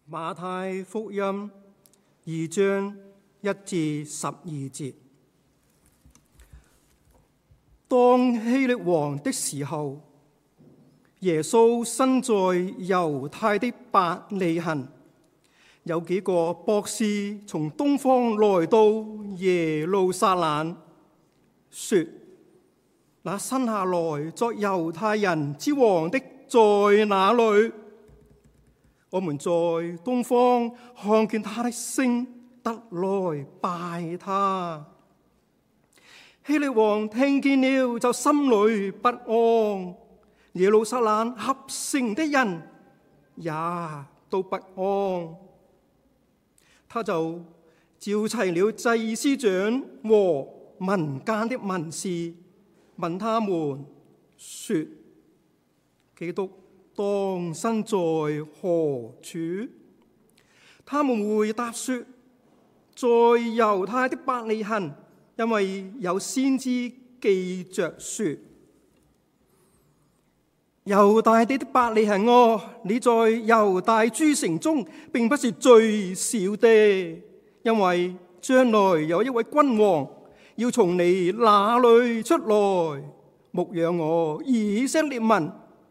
馬太福音2章1至12節。當希律王的時候，耶穌生在猶太的伯利恆。有幾個博士從東方來到耶路撒冷，說：那生下來作猶太人之王的在哪裏？我們在東方看見他的星，特來拜他。希律王聽見了，就心裏不安，耶路撒冷合城的人也都不安。他就召齊了祭司長和民間的文士，問他們說：基督當生在何處？他們回答說：在猶太的伯利恆，因為有先知記着說：猶大地的伯利恆哦，你在猶大諸城中並不是最小的，因為將來有一位君王要從你那裏出來，牧養我以色列民。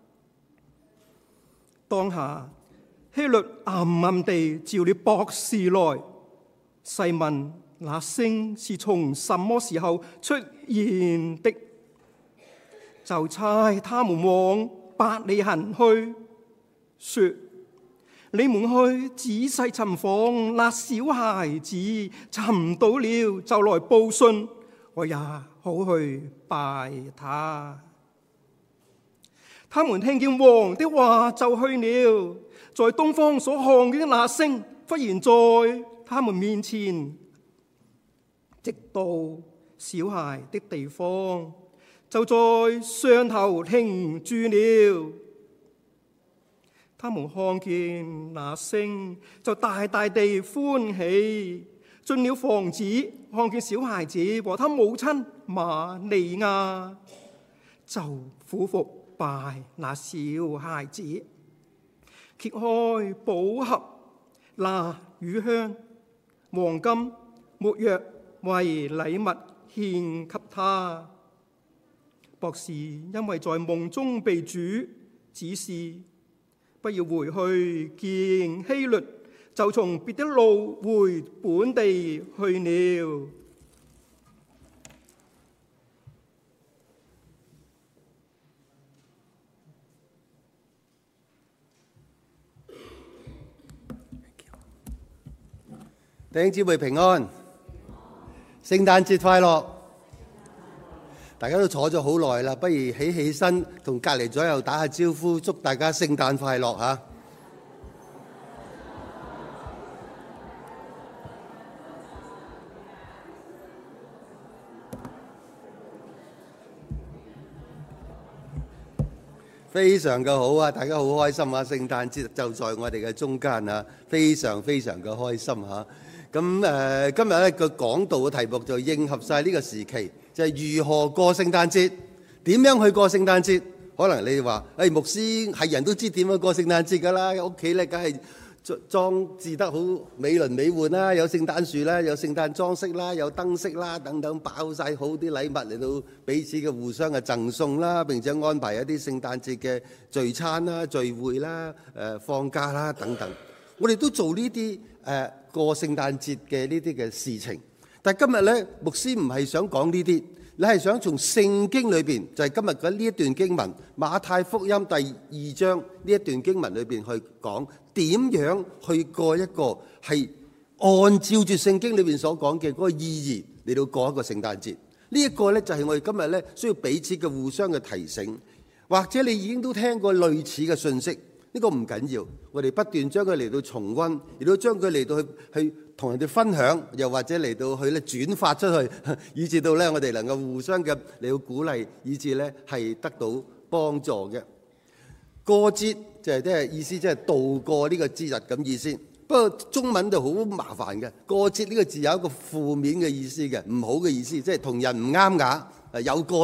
當下希律暗暗地召了博士來，細問那星是從什麼時候出現的，就差他們往伯利恆去，說：你們去仔細尋訪那小孩子，尋到了就來報信，我也好去拜他。他們聽見王的話就去了，在東方所看見的那星，忽然在他們面前，直到小孩的地方，就在上頭停住了。他們看見那星，就大大地歡喜。進了房子，看見小孩子和他母親瑪利亞，就俯伏拜那小孩子，揭開寶盒，拿乳香、黃金、沒藥為禮物獻給他。博士因為在夢中被主指示不要回去見希律，就從別的路回本地去了。 弟兄姊妹平安，聖誕節快樂！大家都坐咗好耐啦，不如起身同隔離左右打下招呼，祝大家聖誕快樂嚇！非常嘅好啊！大家好開心啊！聖誕節就在我哋嘅中間啊，非常非常嘅開心嚇！咁今日咧個講道嘅題目就應合晒呢個時期，就係如何過聖誕節，點樣去過聖誕節？可能你話：牧師係人都知點樣過聖誕節㗎啦，屋企咧梗係裝置得好美輪美奐啦，有聖誕樹啦，有聖誕裝飾啦，有燈飾啦等等，包晒好啲禮物嚟到彼此嘅互相嘅贈送啦，並且安排一啲聖誕節嘅聚餐啦、聚會啦、放假啦等等。我哋都做呢啲過聖誕節嘅呢啲嘅事情，但係今日咧，牧師唔係想講呢啲，你係想從聖經裏邊，就係今日嘅呢一段經文，馬太福音第2章呢一段經文裏邊去講點樣去過一個係按照住聖經裏邊所講嘅嗰個意義嚟到過一個聖誕節。呢一個咧就係我哋今日咧需要彼此嘅互相嘅提醒，或者你已經都聽過類似嘅信息。呢個唔緊要，我哋不斷將佢嚟到重溫，亦都將佢嚟到去同人哋分享，又或者嚟到去咧轉發出去，以至到咧我哋能夠互相嘅嚟到鼓勵，以至咧係得到幫助嘅。過節就係即係意思，即係度過呢個節日咁意思。不過中文就好麻煩嘅，過節呢個字有一個負面嘅意思嘅，唔好嘅意思，即係同人唔啱牙，有過節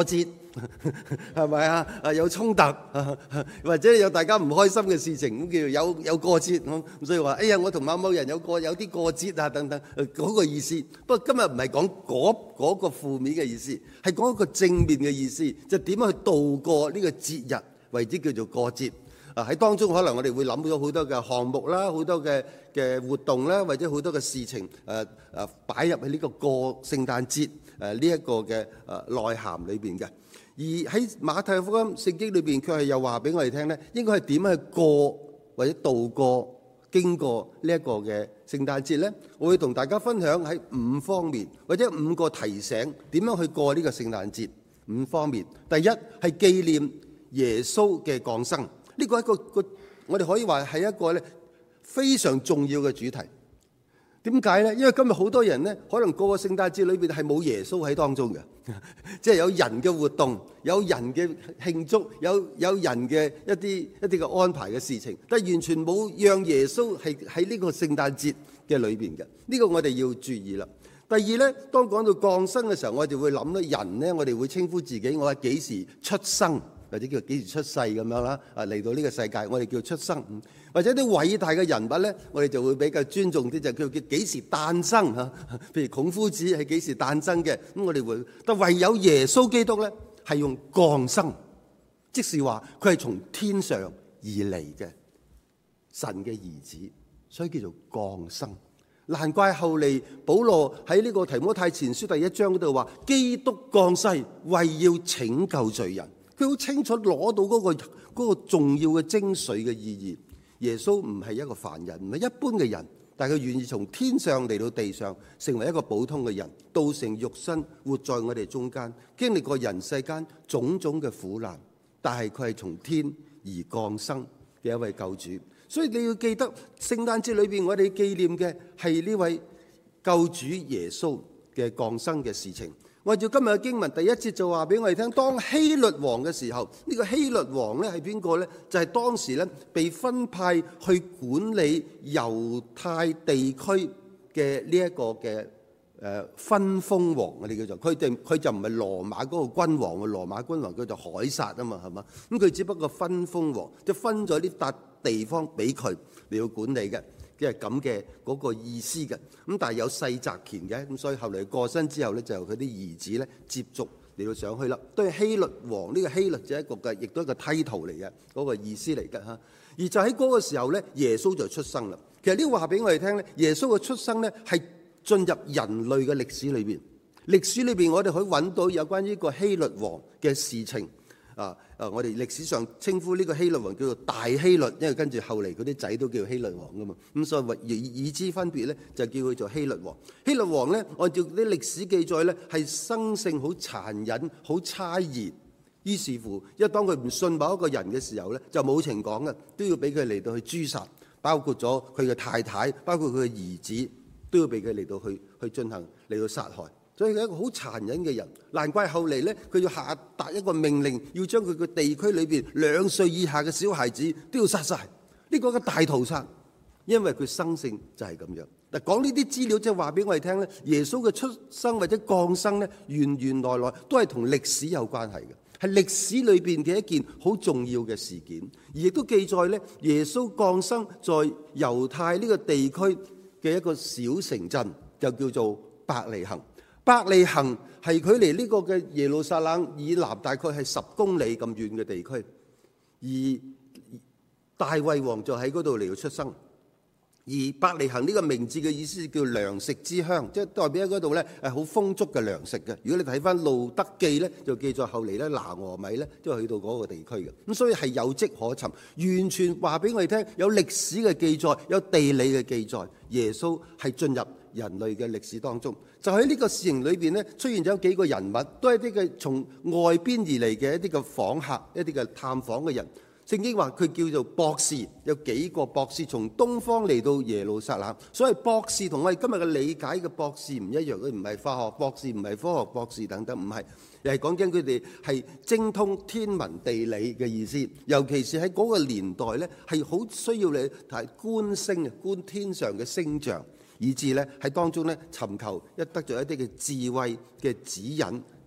係咪啊？有衝突，或者有大家唔開心嘅事情，咁叫做有過節咁，所以話哎呀，我同某人有啲過節啊等等，嗰個意思。不過今日唔係講嗰個負面嘅意思，係講一個正面嘅意思，就點樣去度過呢個節日，為之叫做過節。喺當中可能我哋會諗到好多嘅項目啦，好多嘅活動啦，或者好多嘅事情擺入喺呢個過聖誕節呢一個嘅內涵裏邊嘅。而喺馬太福音聖經裏邊，佢係又話俾我哋聽咧，應該係點樣去過或者度過經過呢一個嘅聖誕節咧？我會同大家分享喺5方面或者5個提醒，點樣去過呢個聖誕節。5方面，第一係紀念耶穌嘅降生。呢個係一個我哋可以話係一個咧非常重要嘅主題。點解咧？因為今日好多人咧，可能過個聖誕節裏邊係冇耶穌喺當中嘅，即係有人嘅活動，有人嘅慶祝，有人嘅一啲嘅安排嘅事情，但係完全冇讓耶穌係喺呢個聖誕節嘅裏邊嘅。呢個我哋要注意啦。第二咧，當講到降生嘅時候，我哋會諗咧，人咧我哋會稱呼自己，我係幾時出生，或者叫幾時出世咁樣啦。嚟到呢個世界，我哋叫出生。或者啲偉大嘅人物咧，我哋就會比較尊重啲，就叫幾時誕生嚇。譬如孔夫子係幾時誕生嘅，咁我哋會。但唯有耶穌基督咧係用降生，即是話佢係從天上而嚟嘅神嘅兒子，所以叫做降生。難怪後嚟保羅喺呢個提摩太前書第1章嗰度話，基督降世為要拯救罪人。佢好清楚攞到嗰個重要嘅精髓嘅意義。耶穌唔係一個凡人，唔係一般嘅人，但係佢願意從天上嚟到地上，成為一個普通嘅人，道成肉身，活在我哋中間，經歷過人世間種種嘅苦難，但係佢係從天而降生嘅一位救主。所以你要記得，聖誕節裏邊我哋紀念嘅係呢位救主耶穌嘅降生嘅事情。按照今日嘅經文第1節就話俾我哋聽，當希律王嘅時候，呢個希律王咧係邊個咧？就係當時咧被分派去管理猶太地區嘅呢一個嘅分封王，我哋叫做佢就唔係羅馬嗰個君王，羅馬君王叫做凱撒啊嘛，係嘛？咁佢只不過分封王，即係分咗呢笪地方俾佢嚟到管理嘅。即係咁嘅嗰個意思嘅，咁但係有世襲權嘅，咁所以後嚟過身之後咧，就由佢啲兒子咧接續嚟到上去啦。都係希律王，呢個希律就係一個嘅，亦都係一個梯圖嚟嘅嗰個意思嚟嘅嚇。而就喺嗰個時候咧，耶穌就出生啦。其實呢個話俾我哋聽咧，耶穌嘅出生咧係進入人類嘅歷史裏邊。歷史裏邊我哋可以揾到有關於呢個希律王嘅事情。我哋歷史上稱呼呢個希律王叫做大希律，因為跟住後嚟嗰啲仔都叫希律王噶嘛，咁所以以之分別咧，就叫佢做希律王。希律王咧，按照啲歷史記載咧，係生性好殘忍、好猜疑。於是乎，因為當佢唔信某一個人嘅時候咧，就冇情講嘅，都要俾佢嚟到去誅殺，包括咗佢嘅太太，包括佢嘅兒子，都要俾佢嚟到去進行嚟到殺害。所以佢係一個好殘忍嘅人，難怪後嚟咧，佢要下達一個命令，要將佢嘅地區裏邊2歲以下嘅小孩子都要殺晒。呢個係個大屠殺，因為佢生性就係咁樣。嗱，講呢啲資料即係話俾我哋聽咧，耶穌嘅出生或者降生咧，原來都係同歷史有關係嘅，係歷史裏邊嘅一件好重要嘅事件，而亦都記載咧，耶穌降生在猶太呢個地區嘅一個小城鎮，就叫做伯利恆。伯利恆係距離呢個嘅耶路撒冷以南大概係10公里咁遠嘅地區，而大衛王就喺嗰度嚟到出生。而伯利恆呢個名字嘅意思叫糧食之鄉，即係代表喺嗰度咧係好豐足嘅糧食嘅。如果你睇翻路德記咧，就記載後嚟咧拿俄米咧都係去到嗰個地區嘅。咁所以係有跡可尋，完全話俾我哋聽，有歷史嘅記載，有地理嘅記載，耶穌係進入人類嘅歷史當中。就喺呢個事情裏邊咧，出現咗幾個人物，都係啲嘅從外邊而嚟嘅一啲嘅訪客，一啲嘅探訪嘅人。聖經話佢叫做博士，有幾個博士從東方嚟到耶路撒冷。所以博士同我哋今日嘅理解嘅博士唔一樣，佢唔係化學博士，唔係科學博士等等，唔係，而係講緊佢哋係精通天文地理嘅意思。尤其是喺嗰個年代咧，係好需要你睇觀星啊，觀天上嘅星象，以致咧喺當中咧尋求得咗一啲嘅智慧嘅指引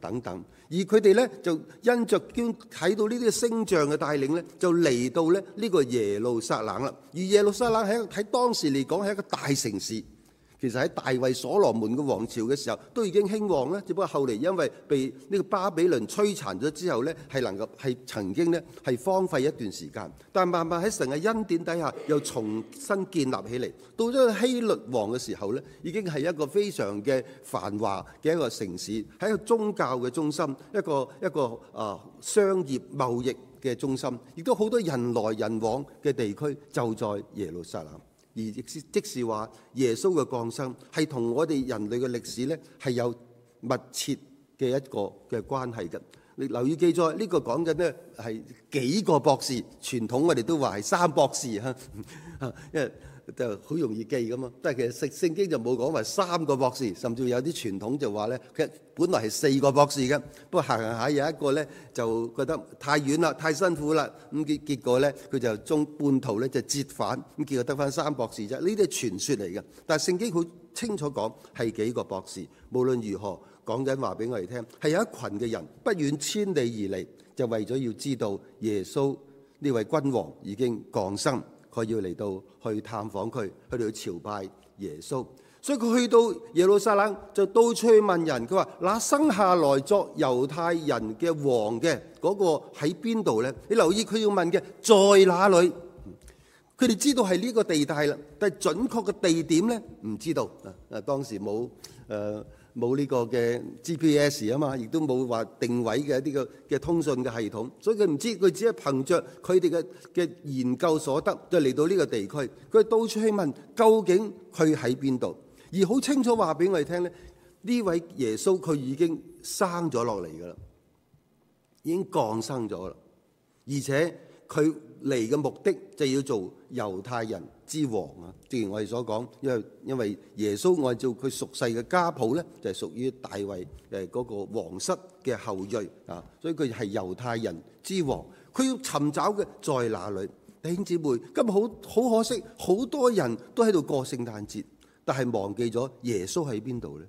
等等。而佢哋咧就因着睇到呢啲星象嘅帶領咧，就嚟到咧呢個耶路撒冷啦。而耶路撒冷喺當時嚟講係一個大城市。其實喺大衛所羅門嘅王朝嘅時候都已經興旺啦，只不過後嚟因為被呢個巴比倫摧殘咗之後咧，係曾經咧係荒廢一段時間，但慢慢喺神嘅恩典底下又重新建立起嚟。到咗希律王嘅時候咧，已經係一個非常嘅繁華嘅一個城市，係一個宗教嘅中心，一個商業貿易嘅中心，亦都好多人來人往嘅地區就在耶路撒冷。而即是話耶穌嘅降生係同我哋人類嘅歷史咧係有密切嘅一個嘅關係嘅。你留意記載呢個講緊咧係幾個博士，傳統我哋都話係3博士嚇，因為就好容易記㗎嘛。但係其實聖經就冇講話3個博士，甚至有啲傳統就話咧，其實本來係4個博士嘅，不過行下有一個咧就覺得太遠啦、太辛苦啦，咁結果咧佢就中半途咧就折返，咁結果得返3博士啫。呢啲係傳說嚟嘅，但係聖經好清楚講係幾個博士。無論如何，講緊話俾我哋聽，係有一群嘅人不遠千里而嚟，就為咗要知道耶穌呢位君王已經降生。佢要嚟到去探訪佢，去到朝拜耶穌，所以佢去到耶路撒冷就到處去問人。佢話：那生下來作猶太人嘅王嘅嗰個喺邊度呢？你留意佢要問嘅在哪裏？佢哋知道係呢個地帶啦，但係準確嘅地點呢唔知道。當時冇呢個嘅 GPS 啊嘛，亦都冇話定位嘅一啲嘅通訊嘅系統，所以佢唔知，佢只係憑着佢哋嘅研究所得，就嚟到呢個地區。佢到處去問究竟佢喺邊度，而好清楚話俾我哋聽咧，呢位耶穌佢已經生咗落嚟㗎啦，已經降生咗啦，而且佢嚟嘅目的就要做猶太人之王啊！正如我哋所講，因為耶穌按照佢屬世嘅家譜咧，就係屬於大衛嗰個皇室嘅後裔啊，所以佢係猶太人之王。佢要尋找嘅在哪裏？弟兄姊妹，今日好可惜，好多人都喺度過聖誕節，但係忘記咗耶穌喺邊度咧？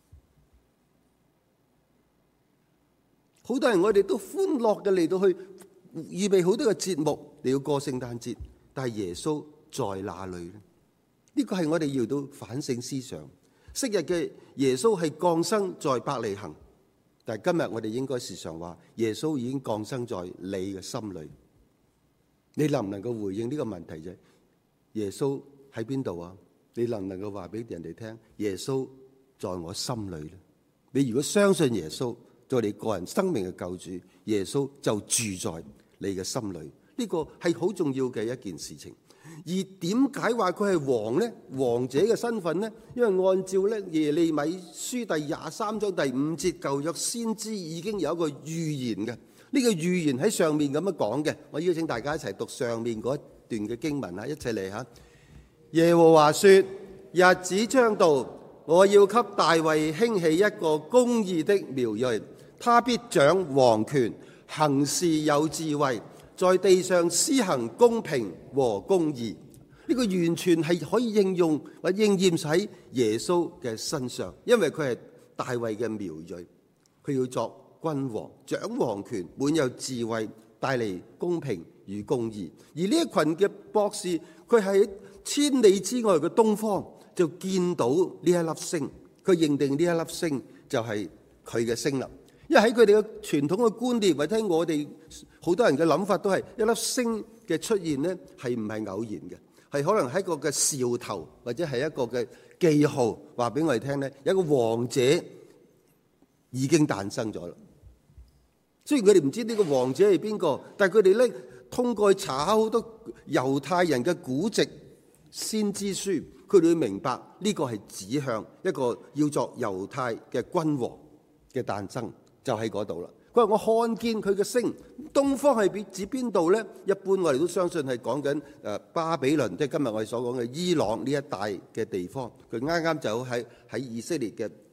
好多人我哋都歡樂嘅嚟到去預備好多個節目嚟要過聖誕節，但係耶穌在哪裏呢？呢個係我哋要到反省思想。昔日嘅耶穌係降生在伯利恆，但係今日我哋應該時常話耶穌已經降生在你嘅心裏。你能唔能夠回應呢個問題啫？耶穌喺邊度啊？你能唔能夠話俾人哋聽耶穌在我心裏呢？你如果相信耶穌做你個人生命嘅救主，耶穌就住在你嘅心裏。呢個係好重要嘅一件事情。而點解話佢係王呢？王者嘅身份呢？因為按照咧耶利米書第23章第5節，舊約先知已經有一個預言嘅。呢個預言喺上面咁樣講嘅，我邀請大家一齊讀上面嗰一段嘅經文啊，一齊嚟吓。耶和華說：日子將到，我要給大衛興起一個公義的苗裔，他必掌王權，行事有智慧，在地上施行公平和公義。呢個完全係可以應用或應驗喺耶穌嘅身上，因為佢係大衛嘅苗裔，佢要作君王，掌王權，滿有智慧，帶嚟公平與公義。而呢一群嘅博士，佢喺千里之外嘅東方就見到呢一粒星，佢認定呢一粒星就係佢嘅星啦。因為喺佢哋嘅傳統嘅觀念，或者我哋好多人嘅諗法都係一粒星嘅出現呢係唔係偶然嘅，係可能係一個嘅兆頭，或者係一個嘅記號，話俾我哋聽呢，有一個王者已經誕生咗啦。雖然佢哋唔知呢個王者係邊個，但係佢哋咧通過查考好多猶太人嘅古籍、先知書，佢哋會明白呢個係指向一個要作猶太嘅君王嘅誕生，就喺嗰度啦。佢話：我看見佢嘅星，東方係指邊度咧？一般我哋都相信係講緊巴比倫，即係今日我哋所講嘅伊朗呢一帶嘅地方。佢啱啱就喺以色列嘅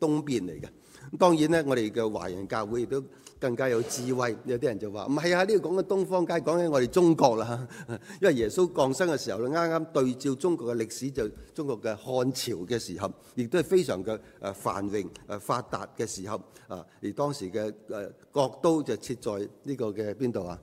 東邊嚟嘅。當然咧，我哋嘅華人教會亦都更加有智慧。有啲人就話唔係啊，呢個講緊東方，梗係講緊我哋中國啦。因為耶穌降生嘅時候咧，啱啱對照中國嘅歷史，就中國嘅漢朝嘅時候，亦都係非常嘅繁榮發達嘅時候啊。而當時嘅國都就設在呢個嘅邊度啊？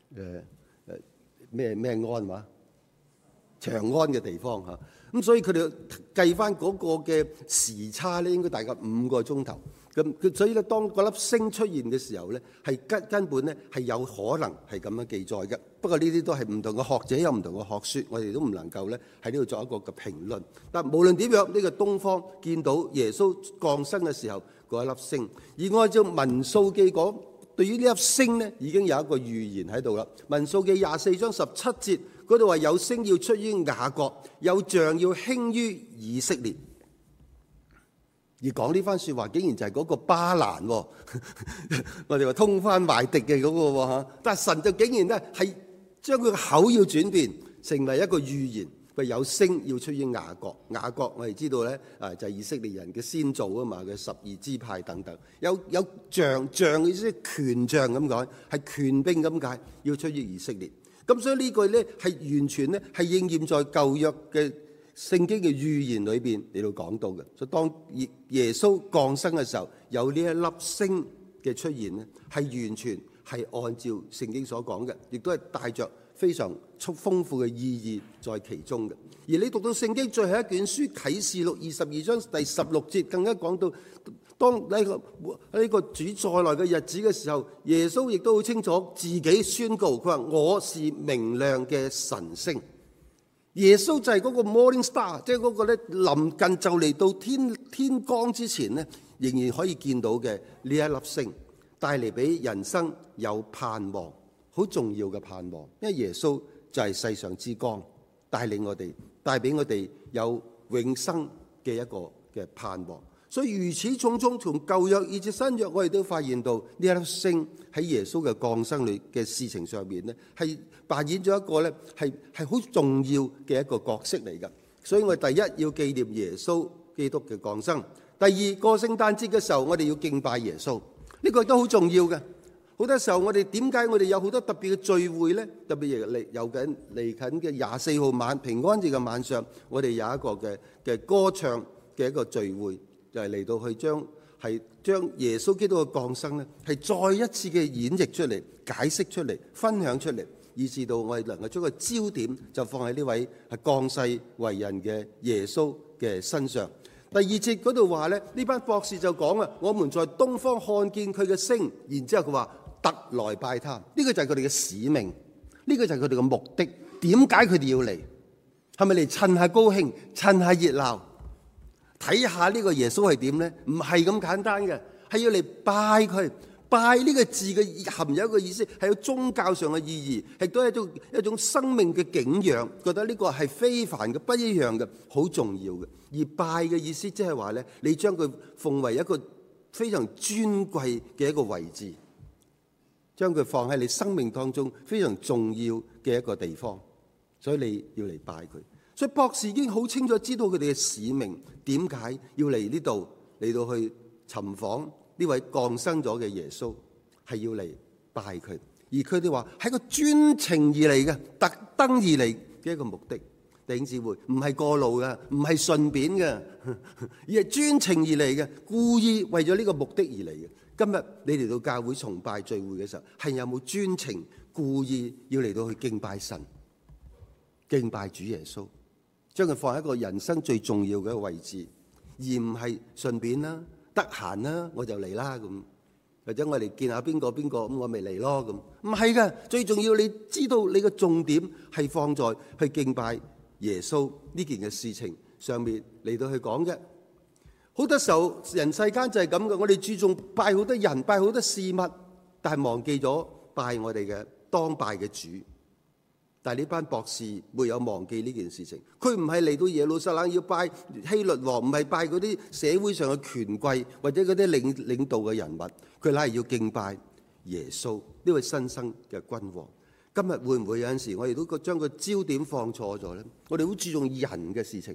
咩安嘛？長安嘅地方嚇。咁所以佢哋計翻嗰個嘅時差咧，應該大概5個鐘頭。咁所以咧，當嗰粒星出現嘅時候咧，係根本咧係有可能係咁樣記載嘅。不過呢啲都係唔同嘅學者有唔同嘅學説，我哋都唔能夠咧喺呢度作一個嘅評論。但無論點樣，呢個東方見到耶穌降生嘅時候嗰一粒星，而按照民數記講，對於呢粒星咧已經有一個預言喺度啦。民數記24章17節嗰度話有星要出於雅各，有像要興於以色列。而講呢番説話，竟然就係嗰個巴蘭喎，我哋話通番賣敵嘅嗰個喎。但係神就竟然咧係將佢個口要轉變，成為一個預言，佢有星要出於雅各。雅各我哋知道咧，就係以色列人嘅先祖啊嘛，嘅12支派等等。有像嘅意思，權杖咁講，係權柄咁解，要出於以色列。咁所以呢句咧係完全咧係應驗在舊約嘅聖經嘅預言裏邊嚟到講到嘅。所以當耶穌降生嘅時候，有呢一粒星嘅出現咧，係完全係按照聖經所講嘅，亦都係帶着非常豐富嘅意義在其中嘅。而你讀到聖經最後一卷書啟示錄22章第16節，更加講到當呢個主再來嘅日子嘅時候，耶穌亦都好清楚自己宣告，佢話我是明亮嘅晨星。耶穌就係嗰個 morning star， 即係嗰個咧臨近就嚟到天光之前咧，仍然可以見到嘅呢一粒星，帶嚟俾人生有盼望，好重要嘅盼望。因為耶穌就係世上之光，帶領我哋，帶俾我哋有永生嘅一個嘅盼望。所以如此種種，從舊約以至新約，我哋都發現到呢一粒星喺耶穌嘅降生裏嘅事情上面咧，係扮演咗一個咧係好重要嘅一個角色嚟㗎。所以我哋第一要紀念耶穌基督嘅降生，第二過聖誕節嘅時候，我哋要敬拜耶穌，呢個都好重要嘅。好多時候我哋點解我哋有好多特別嘅聚會咧？特別嚟緊嘅24號晚平安節嘅晚上，我哋有一個嘅歌唱嘅一個聚會。就係嚟到去將耶穌基督嘅降生咧，係再一次嘅演繹出嚟、解釋出嚟、分享出嚟，以至到我哋能夠將個焦點就放喺呢位係降世為人嘅耶穌嘅身上。第二節嗰度話咧，呢班博士就講啊，我們在東方看見佢嘅星，然之後佢話特來拜他。呢個就係佢哋嘅使命，呢個就係佢哋嘅目的。點解佢哋要嚟？係咪嚟趁下高興、趁下熱鬧？睇下呢個耶穌係點咧？唔係咁簡單嘅，係要嚟拜佢。拜呢個字嘅含有一個意思，係有宗教上嘅意義，亦都係一種生命嘅景仰，覺得呢個係非凡嘅、不一樣嘅、好重要嘅。而拜嘅意思即係話咧，你將佢奉為一個非常尊貴嘅一個位置，將佢放喺你生命當中非常重要嘅一個地方，所以你要嚟拜佢。所以博士已經好清楚知道佢哋嘅使命，點解要嚟呢度嚟到去尋訪呢位降生咗嘅耶穌，係要嚟拜佢。而佢哋話係個專程而嚟嘅，特登而嚟嘅一個目的。弟兄姊妹，唔係過路嘅，唔係順便嘅，而係專程而嚟嘅，故意為咗呢個目的而嚟嘅。今日你嚟到教會崇拜聚會嘅時候，係有冇專程故意要嚟到去敬拜神、敬拜主耶穌？將佢放喺一個人生最重要嘅一個位置，而唔係順便啦、得閒啦我就嚟啦咁，或者我哋見下邊個咁我咪嚟咯咁。唔係㗎，最重要你知道你嘅重點係放在去敬拜耶穌呢件嘅事情上面嚟到去講嘅。好多時候人世間就係咁嘅，我哋注重拜好多人、拜好多事物，但係忘記咗拜我哋嘅當拜嘅主。但係呢班博士沒有忘記呢件事情，佢唔係嚟到耶路撒冷要拜希律王，唔係拜嗰啲社會上嘅權貴或者嗰啲領導嘅人物，佢乃係要敬拜耶穌呢位新生嘅君王。今日會唔會有陣時我哋都將個焦點放錯咗咧？我哋好注重人嘅事情，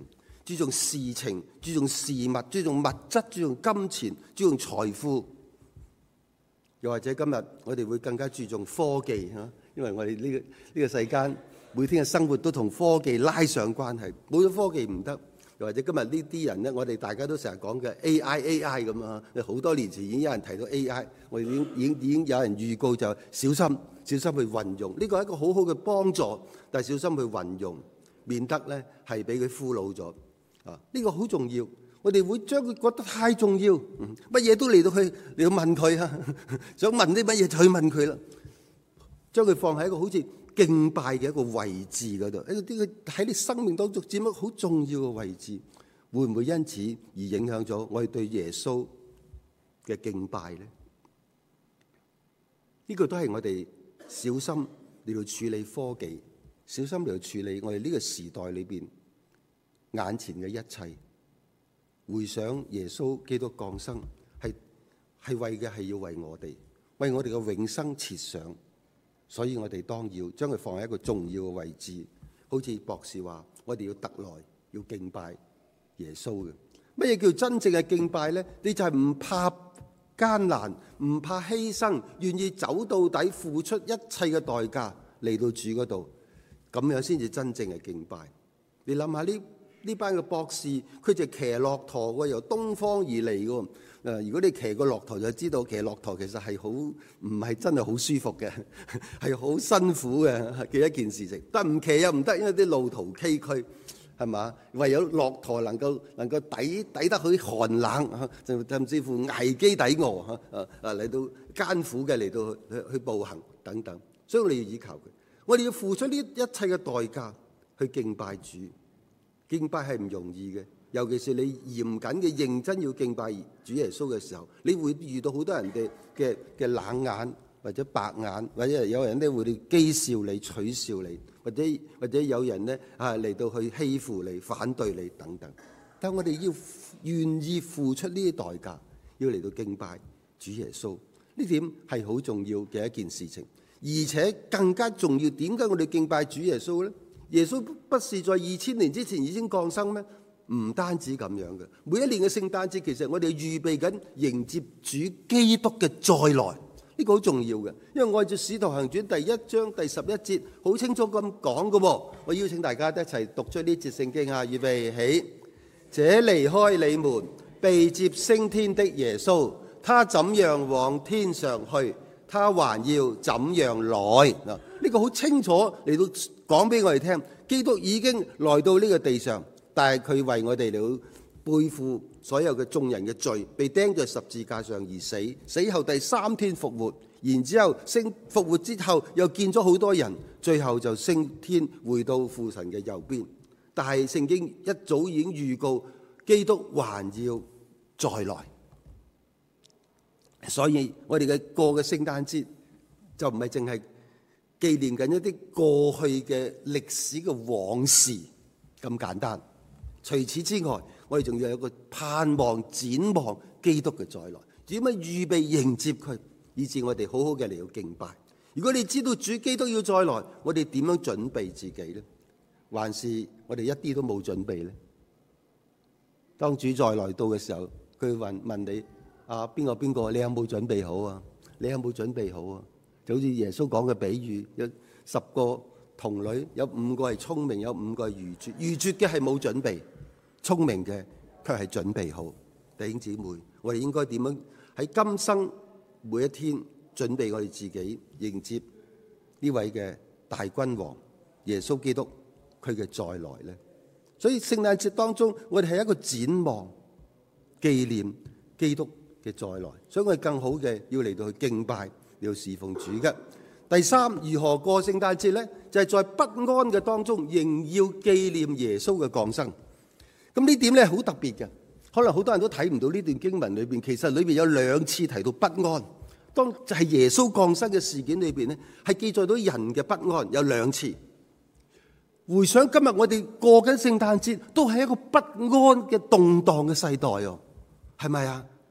注重事情，注重事物，注重物質，注重金錢，注重財富。又或者今日我哋會更加注重科技嚇，因為我哋呢個世間每天嘅生活都同科技拉上關係，冇咗科技唔得。又或者今日呢啲人咧，我哋大家都成日講嘅 AI 咁啊，好多年前已經有人提到 AI， 我哋已經有人預告就小心去運用。呢個係一個好好嘅幫助，但係小心去運用，免得咧係俾佢俘虜咗啊！呢個好重要。我哋會將佢覺得太重要，乜嘢都嚟到問佢啊，想問啲乜嘢就去問佢啦。將佢放喺一個好似敬拜嘅一個位置嗰度，呢個喺你生命當中佔一個好重要嘅位置，會唔會因此而影響咗我哋對耶穌嘅敬拜咧？呢個都係我哋小心嚟到處理科技，小心嚟到處理我哋呢個時代裏邊眼前嘅一切。回想耶穌基督降生，係為嘅係要為我哋嘅永生設想，所以我哋當要將佢放喺一個重要嘅位置。好似博士話，我哋要特來要敬拜耶穌嘅。乜嘢叫真正嘅敬拜咧？你就係唔怕艱難，唔怕犧牲，願意走到底，付出一切嘅代價嚟到主嗰度，咁樣先至真正嘅敬拜。你諗下呢班嘅博士，佢就騎駱駝喎，由東方而嚟嘅。如果你騎過駱駝就知道，騎駱駝其實係唔係真係好舒服嘅，係好辛苦嘅一件事情。但唔騎又唔得，因為啲路途崎嶇，係嘛？唯有駱駝能夠抵得佢寒冷，甚至乎危機抵餓嚟到艱苦嘅嚟到去步行等等。所以我哋要依靠佢，我哋要付出呢一切嘅代價去敬拜主。敬拜係唔容易嘅，尤其是你嚴謹嘅認真要敬拜主耶穌嘅時候，你會遇到好多人嘅冷眼或者白眼，或者有人咧會譏笑你、取笑你，或者有人咧嚟到去欺負你、反對你等等。但係我哋要願意付出呢啲代價，要嚟到敬拜主耶穌，呢點係好重要嘅一件事情。而且更加重要，點解我哋敬拜主耶穌咧？耶穌不是在2000年之前已經降生咩？唔單止咁樣嘅，每一年嘅聖誕節其實我哋預備緊迎接主基督嘅再來，呢個好重要嘅。因為按照《使徒行傳》第1章第11節好清楚咁講嘅喎。我邀請大家一齊讀出呢節聖經啊！預備起，這離開你們被接升天的耶穌，他怎樣往天上去，他還要怎樣來嗱？呢個好清楚嚟到講俾我哋聽，基督已經來到呢個地上，但係佢為我哋嚟背負所有嘅眾人嘅罪，被釘在十字架上而死，死後第3天復活，然之後復活之後又見咗好多人，最後就升天回到父神嘅右邊。但係聖經一早已經預告，基督還要再來，所以我哋過嘅聖誕節就唔係淨係紀念緊一啲過去嘅歷史嘅往事咁簡單。除此之外，我哋仲要有一個盼望、展望基督嘅再來，點樣預備迎接佢，以致我哋好好嘅嚟到敬拜。如果你知道主基督要再來，我哋點樣準備自己呢？還是我哋一啲都冇準備呢？當主再來到嘅時候，佢問你啊，邊個，你有冇準備好啊？你有冇準備好啊？就好似耶穌講嘅比喻，有10個童女，有5個係聰明，有5個係愚拙。愚拙嘅係冇準備，聰明嘅卻係準備好。弟兄姊妹，我哋應該點樣喺今生每一天準備我哋自己迎接呢位嘅大君王耶穌基督佢嘅再來呢？所以聖誕節當中，我哋係一個展望紀念基督嘅再來，所以我哋更好嘅要嚟到去敬拜，要侍奉主嘅。第三，如何過聖誕節呢？就係在不安嘅當中，仍要紀念耶穌嘅降生。咁呢點咧好特別嘅，可能好多人都睇唔到呢段經文裏邊，其實裏邊有2次提到不安。當就係耶穌降生嘅事件裏邊呢，係記載到人嘅不安，有2次。回想今日我哋過緊聖誕節，都係一個不安嘅動盪嘅世代哦，係咪啊？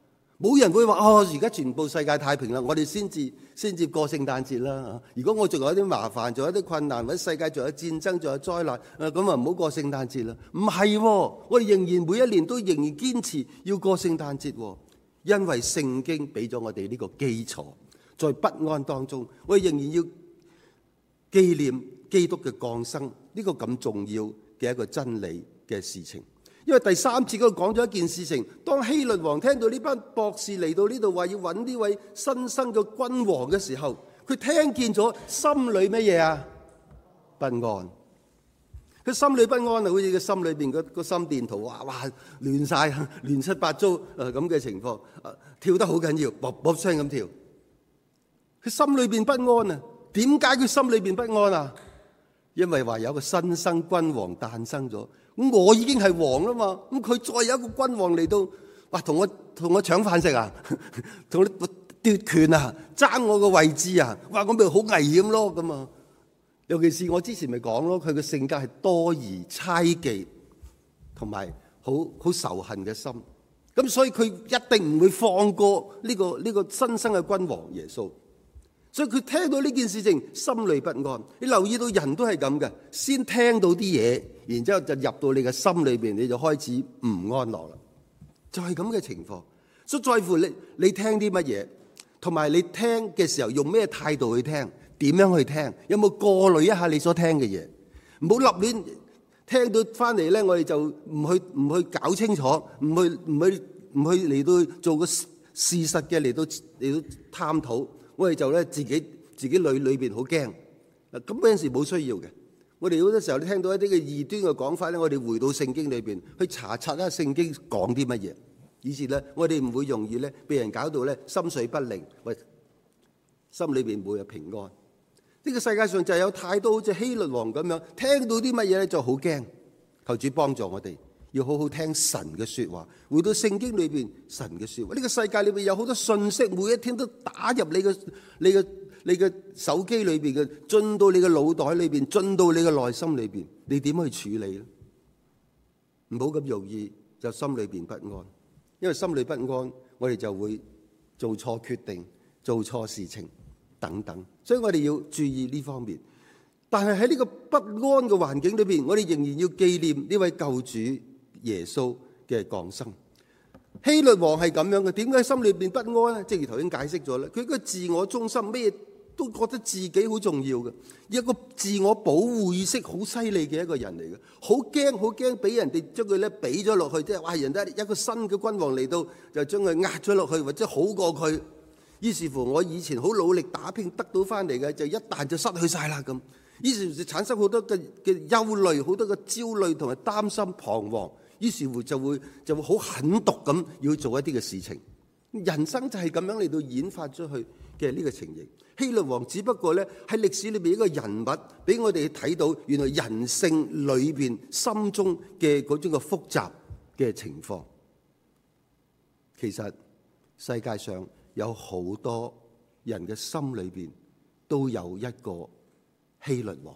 冇人會話而家全部世界太平啦，我哋先至過聖誕節啦。如果我仲有啲麻煩，仲有啲困難，或者世界仲有戰爭，仲有災難，咁啊唔好過聖誕節啦。唔係，我哋仍然每一年都仍然堅持要過聖誕節，因為聖經俾咗我哋呢個基礎，在不安當中，我哋仍然要紀念基督嘅降生，呢個咁重要嘅一個真理嘅事情。因為第3節嗰度講咗一件事情，當希律王聽到呢班博士嚟到呢度話要揾呢位新生嘅君王嘅時候，佢聽見咗心裏乜嘢啊？不安。佢心裏不安啊，好似佢心裏邊個心電圖哇亂晒，亂七八糟咁嘅情況，跳得好緊要，卜卜聲咁跳。佢心裏邊不安啊？點解佢心裏邊不安啊？因為話有個新生君王誕生咗。咁我已經係王啦嘛，咁佢再有一個君王嚟到，哇，同我搶飯食啊，同我奪權啊，爭我個位置啊，哇，咁咪好危險咯咁啊！尤其是我之前咪講咯，佢嘅性格係多疑、猜忌，同埋好仇恨嘅心，咁所以佢一定唔會放過呢個新生嘅君王耶穌。所以佢聽到呢件事情，心裏不安。你留意到人都係咁嘅，先聽到啲嘢，然之後就入到你嘅心裏邊，你就開始唔安樂啦。就係咁嘅情況。所以在乎你聽啲乜嘢，同埋你聽嘅時候用咩態度去聽，點樣去聽，有冇過濾一下你所聽嘅嘢，唔好立亂聽到翻嚟咧，我哋就唔去搞清楚，唔去嚟到做個事實嘅嚟到探討。我哋就咧自己裏邊好驚，咁嗰陣時冇需要嘅。我哋好多時候聽到一啲嘅異端嘅講法咧，我哋回到聖經裏邊去查察下聖經講啲乜嘢，以至咧我哋唔會容易咧被人搞到咧心緒不寧，或心裏邊冇有平安。呢個世界上就有太多好似希律王咁樣，聽到啲乜嘢咧就好驚。求主幫助我哋，要好好聽神嘅說話，回到聖經裏邊神嘅說話。呢個世界裏邊有好多信息，每一天都打入你嘅手機裏邊嘅，進到你嘅腦袋裏邊，進到你嘅內心裏邊，你點去處理咧？唔好咁容易就心裏邊不安，因為心裏不安，我哋就會做錯決定，做錯事情等等。所以我哋要注意呢方面。但係喺呢個不安嘅環境裏邊，我哋仍然要紀念呢位救主耶穌嘅降生。希律王係咁樣嘅，點解心裏邊不安呢？正如頭先解釋咗咧，佢個自我中心，咩都覺得自己好重要嘅，一個自我保護意識好犀利嘅一個人嚟嘅，好驚俾人哋將佢咧俾咗落去，即係話人哋一個新嘅君王嚟到就將佢壓咗落去，或者好過佢。於是乎我以前好努力打拼得到翻嚟嘅，就一旦就失去晒啦咁。於是就產生好多嘅憂慮，好多嘅焦慮同埋擔心彷徨。於是乎就會好狠毒咁要做一啲嘅事情。人生就係咁樣嚟到演發出去嘅呢個情形。希律王只不過咧喺歷史裏邊一個人物，俾我哋睇到原來人性裏邊心中嘅嗰種嘅複雜嘅情況。其實世界上有好多人嘅心裏邊都有一個希律王。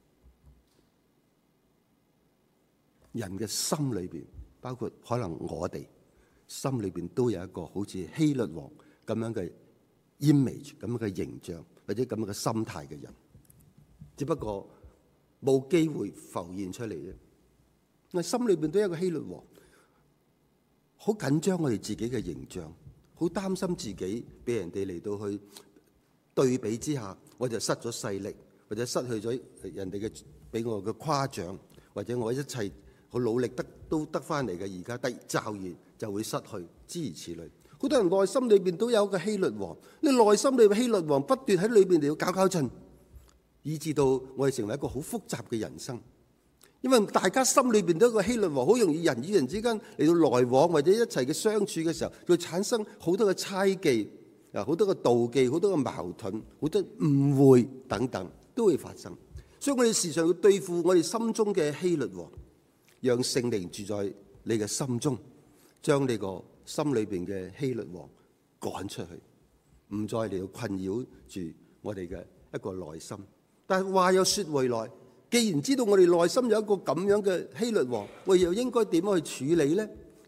人嘅心裏邊，包括可能我哋心裏邊都有一個好似希律王咁樣嘅 image， 咁樣嘅形象或者咁樣嘅心態嘅人，只不過冇機會浮現出嚟啫。我心裏邊都有一個希律王，好緊張我哋自己嘅形象，好擔心自己俾人哋嚟到去對比之下，我就失咗勢力，或者失去咗人哋嘅俾我嘅誇獎，或者我一切好努力都得翻嚟嘅，而家得驟然就會失去，諸如此類。好多人內心裏邊都有一個希律王，你內心裏邊希律王不斷喺裏邊嚟到搞震，以至到我哋成為一個好複雜嘅人生。因為大家心裏邊都有一個希律王，好容易人與人之間嚟到來往或者一齊嘅相處嘅時候，會產生好多嘅猜忌，好多嘅妒忌，好多嘅矛盾，好多誤會等等都會發生。所以我哋時常要對付我哋心中嘅希律王。讓聖靈住在你嘅心中，將你個心裏邊嘅希律王趕出去，唔再嚟到困擾住我哋嘅一個內心。但係話又說回來，既然知道我哋內心有一個咁樣嘅希律王，我哋又應該點樣去處理呢？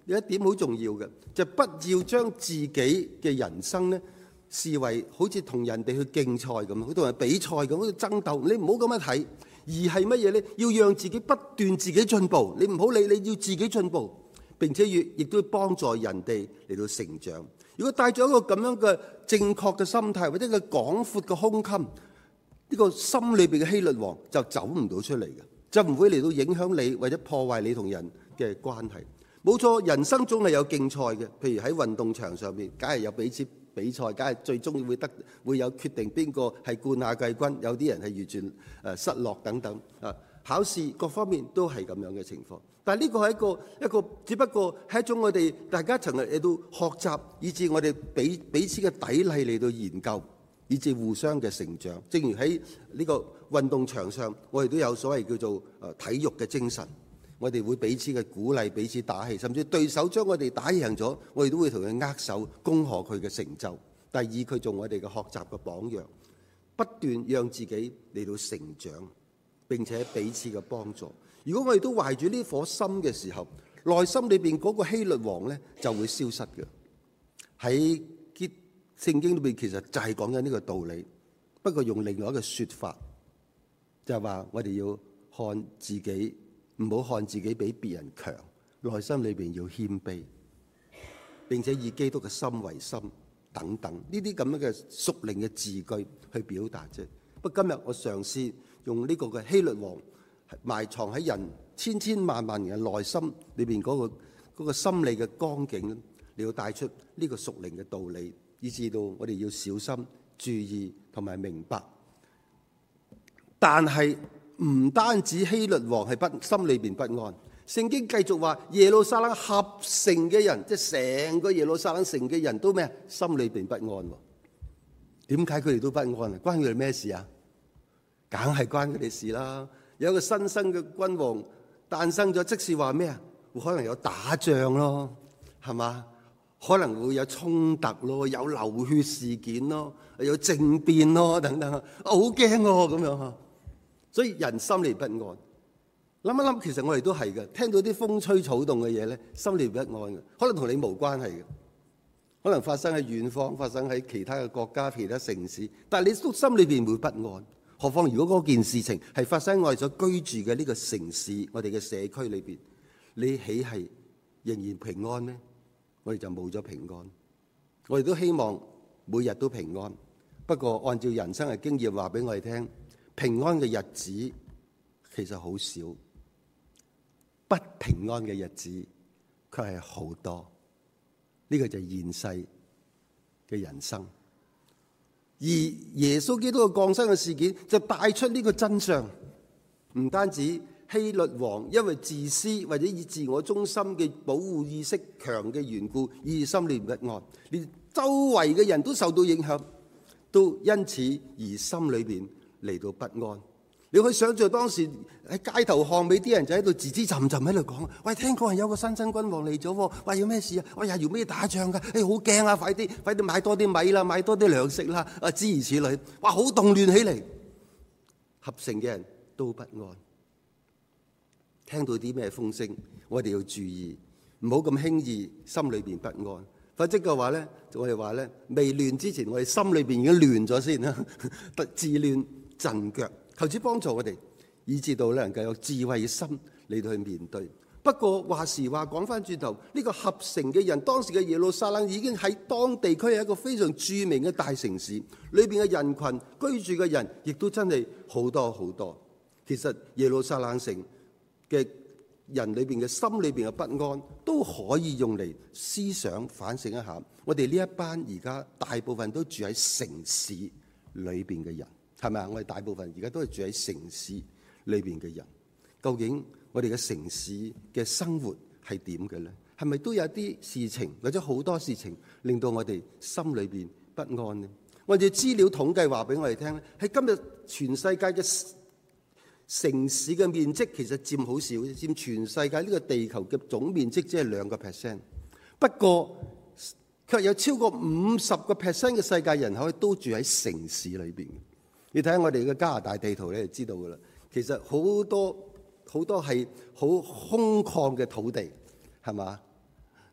有一點好重要嘅，就不要將自己嘅人生咧視為好似同人哋去競賽咁，好似同人比賽咁，好似爭鬥。你唔好咁樣睇，而係乜嘢咧？要讓自己不斷自己進步。你唔好理，你要自己進步，並且亦都要幫助人哋嚟到成長。如果帶咗一個咁樣嘅正確嘅心態，或者一個廣闊嘅胸襟，呢個心裏邊嘅希律王就走唔到出嚟嘅，就唔會嚟到影響你或者破壞你同人嘅關係。冇錯，人生中係有競賽嘅，譬如喺運動場上面，梗係有彼此比賽，梗係最終會有決定邊個係冠亞季軍，有啲人係完全失落等等啊。考試各方面都係咁樣嘅情況，但係呢個係一個只不過係一種我哋大家曾日嚟到學習，以至我哋彼此嘅砥礪嚟到研究，以至互相嘅成長。正如喺呢個運動場上，我哋都有所謂叫做體育嘅精神。我哋會彼此嘅鼓勵，彼此打氣，甚至對手將我哋打贏咗，我哋都會同佢握手，恭賀佢嘅成就。第二，佢做我哋嘅學習嘅榜樣，不斷讓自己嚟到成長，並且彼此嘅幫助。如果我哋都懷住呢顆心嘅時候，內心裏邊嗰個希律王咧就會消失嘅。喺聖經裏邊其實就係講緊呢個道理，不過用另外一個說法，就係話我哋要看自己。唔好看自己比別人強，內心裏邊要謙卑，並且以基督嘅心為心，等等呢啲咁樣嘅屬靈嘅字句去表達啫。不過今日我嘗試用呢個嘅希律王埋藏喺人千千萬萬人嘅內心裏邊嗰個心理嘅光景，你要帶出呢個屬靈嘅道理，以至到我哋要小心注意同埋明白。但係唔單止希律王係心裏邊不安，聖經繼續話耶路撒冷合城嘅人，即係成個耶路撒冷城嘅人都咩啊？心裏邊不安。點解佢哋都不安啊？關佢哋咩事啊？梗係關佢哋事啦。有一個新生嘅君王誕生咗，即是話咩啊？可能有打仗咯，係嘛？可能會有衝突咯，有流血事件咯，有政變咯，等等啊，好驚咁樣。所以人心裏不安，諗一諗，其實我哋都係嘅。聽到啲風吹草動嘅嘢咧，心裏不安嘅，可能同你無關係嘅，可能發生喺遠方，發生喺其他嘅國家、其他城市，但係你都心裏邊會不安。何況如果嗰件事情係發生喺我哋所居住嘅呢個城市、我哋嘅社區裏邊，你豈係仍然平安呢？我哋就冇咗平安。我哋都希望每日都平安，不過按照人生嘅經驗話俾我哋聽，平安嘅日子其實好少，不平安嘅日子卻係好多。呢個就係現世嘅人生。而耶穌基督嘅降生嘅事件就帶出呢個真相，唔單止希律王因為自私或者以自我中心嘅保護意識強嘅緣故，而心裏不安，連周圍嘅人都受到影響，都因此而心裏邊嚟到不安。你可以想象當時喺街頭巷尾啲人就喺度吱吱浸浸喺度講：喂，聽講係有個新生君王嚟咗，喂，有咩事啊？喂，又要咩打仗噶？好驚啊！快啲買多啲米啦，買多啲糧食啦，諸如此類。哇，好動亂起嚟，合城嘅人都不安。聽到啲咩風聲，我哋要注意，唔好咁輕易心裏邊不安。否則嘅話咧，我哋話咧，未亂之前，我哋心裏邊已經亂咗先啦，自亂陣腳。求主幫助我哋，以致到能夠有智慧嘅心嚟到去面對。不過話時話講翻轉頭，呢個合城嘅人，當時嘅耶路撒冷已經喺當地區係一個非常著名嘅大城市，裏邊嘅人群居住嘅人亦都真係好多好多。其實耶路撒冷城嘅人裏邊嘅心裏邊嘅不安，都可以用嚟思想反省一下。我哋呢一班而家大部分都住喺城市裏邊嘅人。係咪啊？我哋大部分而家都係住喺城市裏邊嘅人，究竟我哋嘅城市嘅生活係點嘅咧？係咪都有啲事情或者好多事情令到我哋心裏邊不安呢？我哋資料統計話俾我哋聽咧，喺今日全世界嘅城市嘅面積其實佔好少，佔全世界呢個地球嘅總面積只係2%。不過卻有超過50% 嘅世界人口都住喺城市裏邊。你睇下我哋嘅加拿大地圖，你就知道噶啦。其實好多係好空曠嘅土地，係嘛？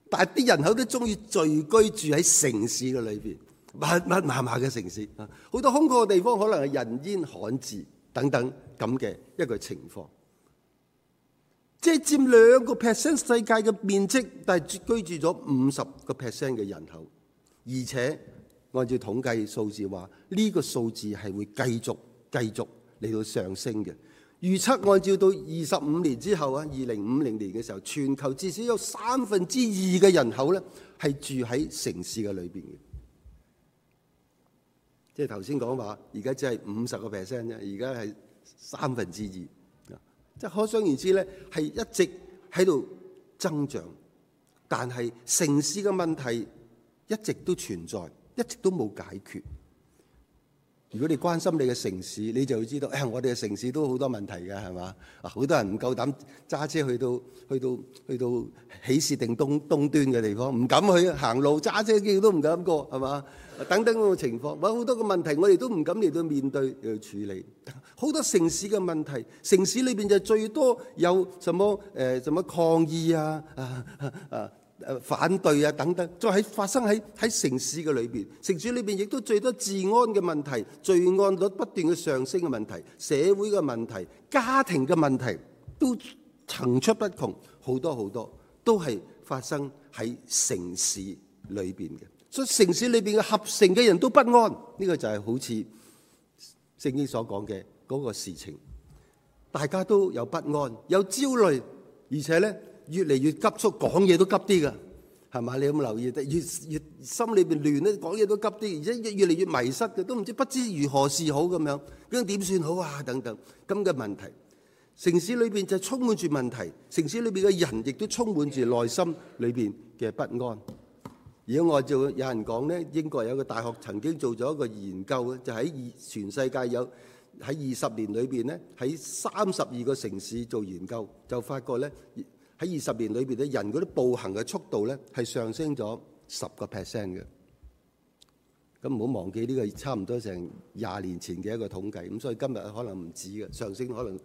但係啲人口都中意聚居住喺城市嘅裏邊，密麻嘅城市啊，好多空曠嘅地方可能係人煙罕至等等咁嘅一個情況。即係佔2% 世界嘅面積，但係居住咗50% 嘅人口，而且按照統計數字話，呢個數字係會繼續嚟到上升嘅。預測按照到25年之後啊，2050年嘅時候，全球至少有2/3嘅人口咧係住喺城市嘅裏邊嘅。即係頭先講話，而家只係50% 啫，而家係2/3。即係可想而知咧，係一直喺度增長，但係城市嘅問題一直都存在，一直都冇解決。如果你關心你嘅城市，你就會知道，我哋嘅城市都好多問題嘅，係嘛？好多人唔夠膽揸車去到喜事定東端嘅地方，唔敢去行路，揸車機都唔敢過，係嘛？等等咁嘅情況，好多個問題，我哋都唔敢嚟到面對去處理。好多城市嘅問題，城市裏邊就最多有什麼抗議反對啊等等，就發生喺城市嘅裏邊。城市裏邊亦都最多治安嘅問題，罪案率不斷嘅上升嘅問題，社會嘅問題，家庭嘅問題都層出不窮，好多都係發生喺城市裏邊嘅。所以城市裏邊嘅合成嘅人都不安，呢個就係好似聖經所講嘅嗰個事情，大家都有不安，有焦慮，而且咧越嚟越急促，講嘢都急啲㗎，係嘛？你有冇留意？越心裏邊亂咧，講嘢都急啲，而且越嚟越迷失嘅，都唔知如何是好咁樣，咁點算好啊？等等咁嘅問題，城市裏邊就充滿住問題，城市裏邊嘅人亦都充滿住內心裏邊嘅不安。如果按照有人講咧，英國有個大學曾經做咗一個研究咧，就喺全世界有喺20年裏邊咧，喺32個城市做研究，就發覺咧喺20年裏邊咧，人嗰啲步行嘅速度咧係上升咗10%嘅。咁唔好忘記呢個差唔多成20年前嘅一個統計，咁所以今日可能唔止嘅，上升可能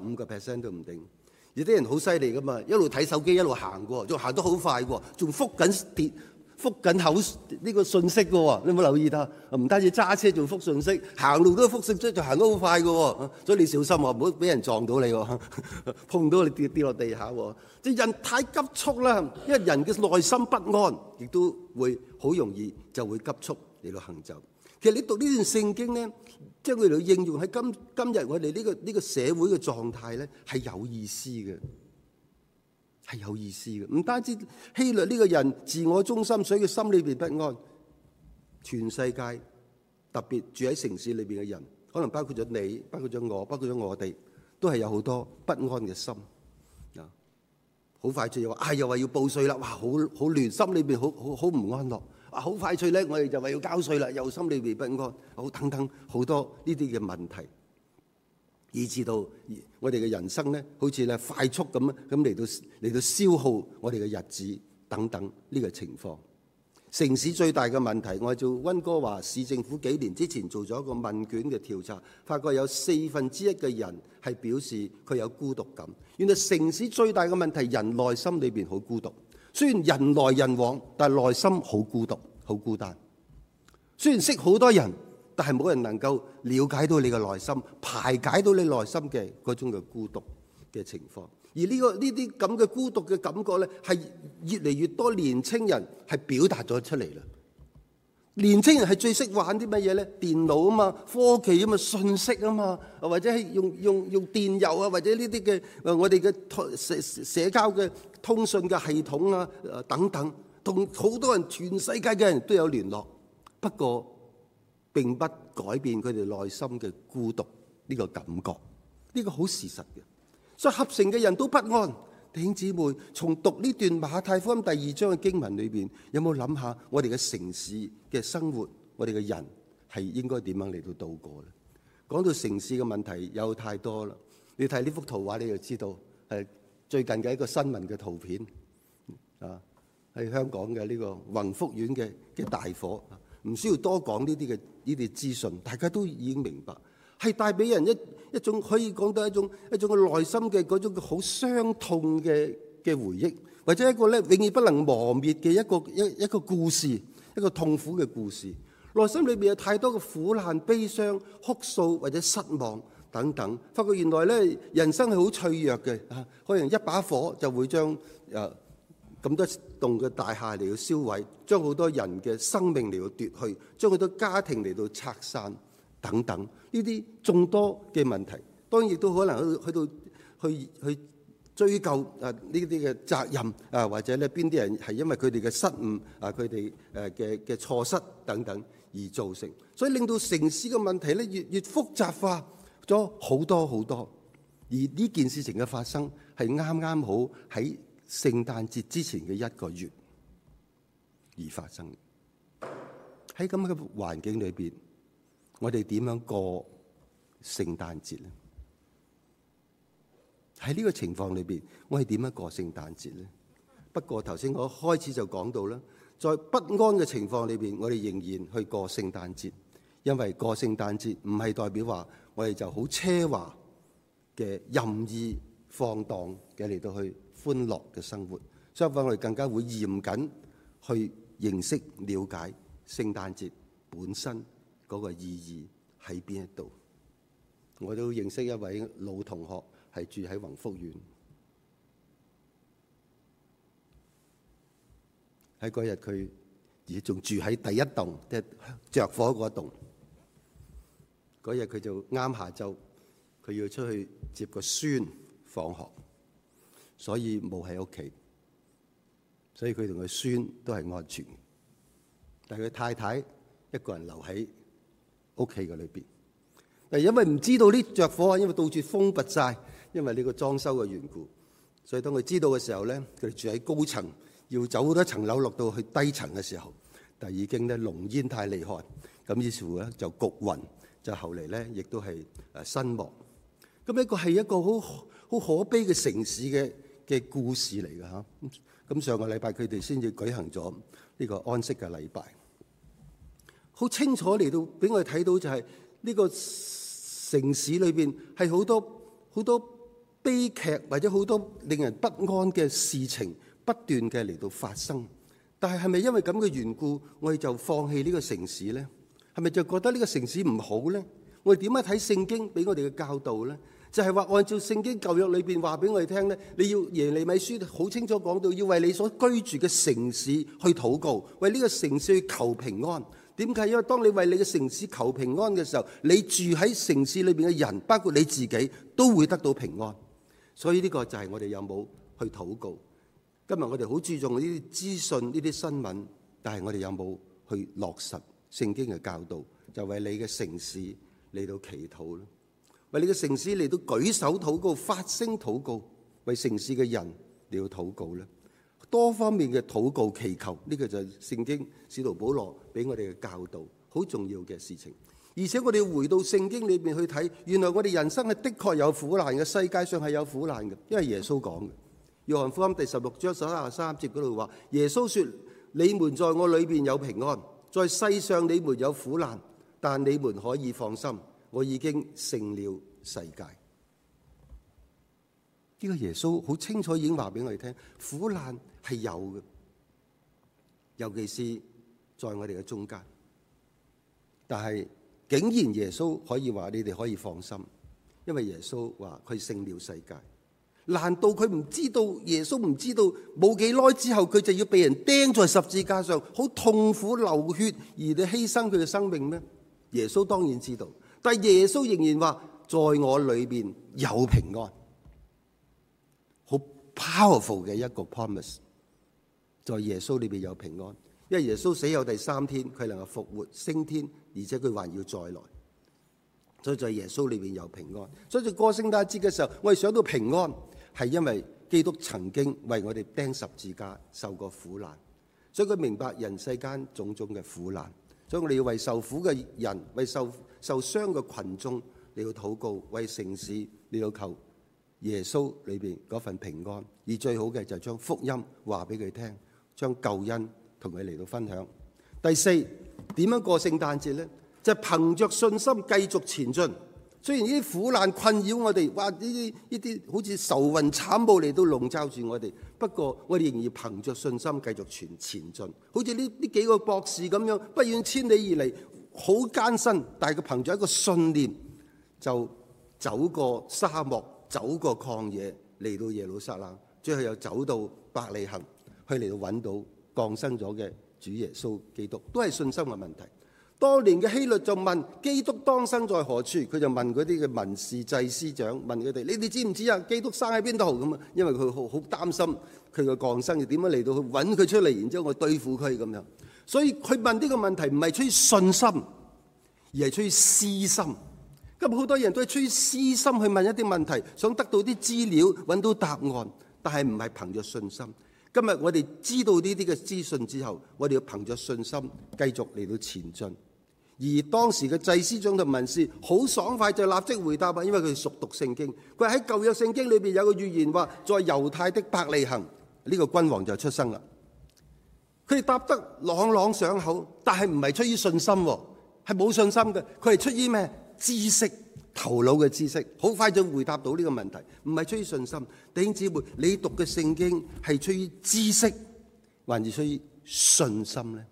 15% 都唔定。有啲人好犀利噶嘛，一路睇手機一路行嘅，仲行得好快嘅，仲覆緊口呢個信息嘅喎，你有冇留意到？唔單止揸車仲覆信息，行路都覆信息，就行得好快嘅喎。所以你小心喎，唔好俾人撞到你喎，碰到你跌落地下喎。即係人太急促啦，因為人嘅內心不安，亦都會好容易就會急促嚟到行走。其實你讀呢段聖經咧，將佢嚟應用喺今日我哋呢個社會嘅狀態咧，係有意思嘅。係有意思嘅，唔單止希律呢個人自我中心，所以佢心裏邊不安。全世界特別住喺城市裏邊嘅人，可能包括咗你，包括咗我，包括咗我哋，都係有好多不安嘅心。好快脆又話，又話要報稅啦，哇，好亂，心裏邊好唔安樂。好快脆咧，我哋就話要交稅啦，又心裏邊不安，好等等好多呢啲嘅問題。以至到我哋嘅人生咧，好似咧快速咁嚟到消耗我哋嘅日子等等呢個情況。城市最大嘅問題，我做溫哥華市政府幾年之前做咗一個問卷嘅調查，發覺有1/4嘅人係表示佢有孤獨感。原來城市最大嘅問題，人內心裏邊好孤獨。雖然人來人往，但係內心好孤獨、好孤單。雖然識好多人，但係冇人能夠了解到你嘅內心，排解到你內心嘅嗰種嘅孤獨嘅情況。而呢啲咁嘅孤獨嘅感覺咧，係越嚟越多年青人係表達咗出嚟啦。年青人係最識玩啲乜嘢咧？電腦啊嘛，科技啊嘛，信息啊嘛，或者係用電郵啊，或者呢啲嘅我哋嘅社交嘅通訊嘅系統啊等等，同好多人全世界嘅人都有聯絡。不過並不改變佢哋內心嘅孤獨呢個感覺，呢個好事實嘅。所以合成嘅人都不安。弟兄姊妹，從讀呢段馬太福音第2章嘅經文裏邊，有冇諗下我哋嘅城市嘅生活，我哋嘅人係應該點樣嚟到度過咧？講到城市嘅問題有太多啦，你睇呢幅圖畫你就知道，係最近嘅一個新聞嘅圖片啊，係香港嘅呢個宏福苑嘅大火。唔需要多講呢啲資訊，大家都已經明白，係帶俾人一種可以講到一種嘅內心嘅嗰種好傷痛嘅回憶， 或者一個咧永遠不能磨滅嘅一個故事，一個痛苦嘅故事。內心裏邊有太多嘅苦難、悲傷、哭訴或者失望等等，發覺原來咧人生係好脆弱嘅，可能一把火就會將咁多棟嘅大廈嚟到燒毀，將好多人嘅生命嚟到奪去，將好多家庭嚟到拆散等等，呢啲眾多嘅問題，當然亦都可能去追究呢啲嘅責任或者咧邊啲人係因為佢哋嘅失誤佢哋嘅錯失等等而造成，所以令到城市嘅問題咧越複雜化咗好多好多。而呢件事情嘅發生係啱啱好喺聖誕節之前嘅1個月而發生。喺咁嘅環境裏邊，我哋點樣過聖誕節呢？喺呢個情況裏邊，我哋點樣過聖誕節呢？不過頭先我開始就講到啦，在不安嘅情況裏邊，我哋仍然去過聖誕節，因為過聖誕節唔係代表話我哋就好奢華嘅任意放蕩嘅嚟到去歡樂嘅生活，相反我哋更加會嚴謹去認識了解聖誕節本身嗰個意義喺邊一度。我都認識一位老同學係住喺宏福苑，喺嗰日佢而仲住喺第一棟，即係着火嗰棟。嗰日佢就啱下晝，佢要出去接個孫放學，所以冇喺屋企，所以佢同佢孫都係安全。但係佢太太一個人留喺屋企嘅裏邊。因為唔知道呢着火，因為到處封閉晒，因為呢個裝修嘅緣故，所以當佢知道嘅時候咧，佢住喺高層，要走好多層樓落到去低層嘅時候，但係已經咧濃煙太厲害，咁於是乎咧就焗暈，就後嚟咧亦都係身亡。咁呢個係一個好可悲嘅城市嘅故事嚟嘅嚇。咁上個禮拜佢哋先至舉行咗呢個安息嘅禮拜，好清楚嚟到俾我哋睇到就係呢個城市裏邊係好多悲劇或者好多令人不安嘅事情不斷嘅嚟到發生。但係咪因為咁嘅緣故，我哋就放棄呢個城市呢？係咪就覺得呢個城市唔好呢？我哋點樣睇聖經俾我哋嘅教導呢？就係話按照聖經舊約裏邊話俾我哋聽呢，你要耶利米書好清楚講到，要為你所居住嘅城市去禱告，為呢個城市去求平安。點解？因為當你為你嘅城市求平安嘅時候，你住喺城市裏邊嘅人，包括你自己，都會得到平安。所以呢個就係我哋有冇去禱告。今日我哋好注重呢啲資訊、呢啲新聞，但係我哋有冇去落實聖經嘅教導？就為你嘅城市嚟到祈禱咧，為你嘅城市嚟到舉手禱告、發聲禱告，為城市嘅人嚟到禱告咧。多方面嘅禱告祈求，呢個就係聖經使徒保羅俾我哋嘅教導，好重要嘅事情。而且我哋回到聖經裏邊去睇，原來我哋人生係的確有苦難嘅，世界上係有苦難嘅，因為耶穌講嘅。約翰福音第16章33節嗰度話，耶穌說：你們在我裏邊有平安，在世上你們有苦難，但你們可以放心，我已經勝了世界。呢個耶穌好清楚已經話俾我哋聽，苦難係有嘅，尤其是在我哋嘅中間。但係竟然耶穌可以話你哋可以放心，因為耶穌話佢勝了世界。難道佢唔知道？耶穌唔知道冇幾耐之後佢就要被人釘在十字架上，好痛苦流血而你犧牲佢嘅生命咩？耶穌當然知道，但係耶穌仍然話在我裏邊有平安。好 powerful 嘅一個 promise， 在耶穌裏邊有平安，因為耶穌死後第3天，佢能夠復活升天，而且佢還要再來，所以在耶穌裏邊有平安。所以在過聖誕節嘅時候，我哋想到平安，係因為基督曾經為我哋釘十字架受過苦難，所以佢明白人世間種種嘅苦難，所以我哋要為受苦嘅人，為受傷嘅群眾你要禱告，為城市你要求耶穌裏邊嗰份平安。而最好嘅就係將福音話俾佢聽，將救恩同佢嚟到分享。第4，點樣過聖誕節呢？就係憑着信心繼續前進， 雖然呢啲苦難困擾我哋，哇！呢啲好似愁雲慘霧嚟到籠罩住我哋，不過我哋仍然憑着信心繼續前進。好似呢幾個博士咁樣，不遠千里而嚟，好艱辛，但係佢憑着一個信念，就走過沙漠，走過曠野，嚟到耶路撒冷，最後又走到伯利恆，去嚟到揾到降生咗嘅主耶穌基督，都係信心嘅問題。當年嘅希律就問基督當生在何處，佢就問嗰啲嘅文士祭司長，問佢哋：你哋知唔知啊？基督生喺邊度咁啊？因為佢好擔心佢嘅降生，點樣嚟到去揾佢出嚟，然之後我對付佢咁樣。所以佢問呢個問題唔係出於信心，而係出於私心。咁好多人都係出於私心去問一啲問題，想得到啲資料，揾到答案，但係唔係憑着信心。今日我哋知道呢啲嘅資訊之後，我哋要憑着信心繼續嚟到前進。而當時嘅祭司長同文士好爽快就立即回答啊，因為佢哋熟讀聖經。佢喺舊約聖經裏邊有個預言話，在猶太的伯利恆呢個君王就出生啦。佢哋答得朗朗上口，但係唔係出於信心，係冇信心嘅。佢係出於咩？知識，頭腦嘅知識，好快就回答到呢個問題，唔係出於信心。弟兄姊妹，你讀嘅聖經係出於知識，還是出於信心呢？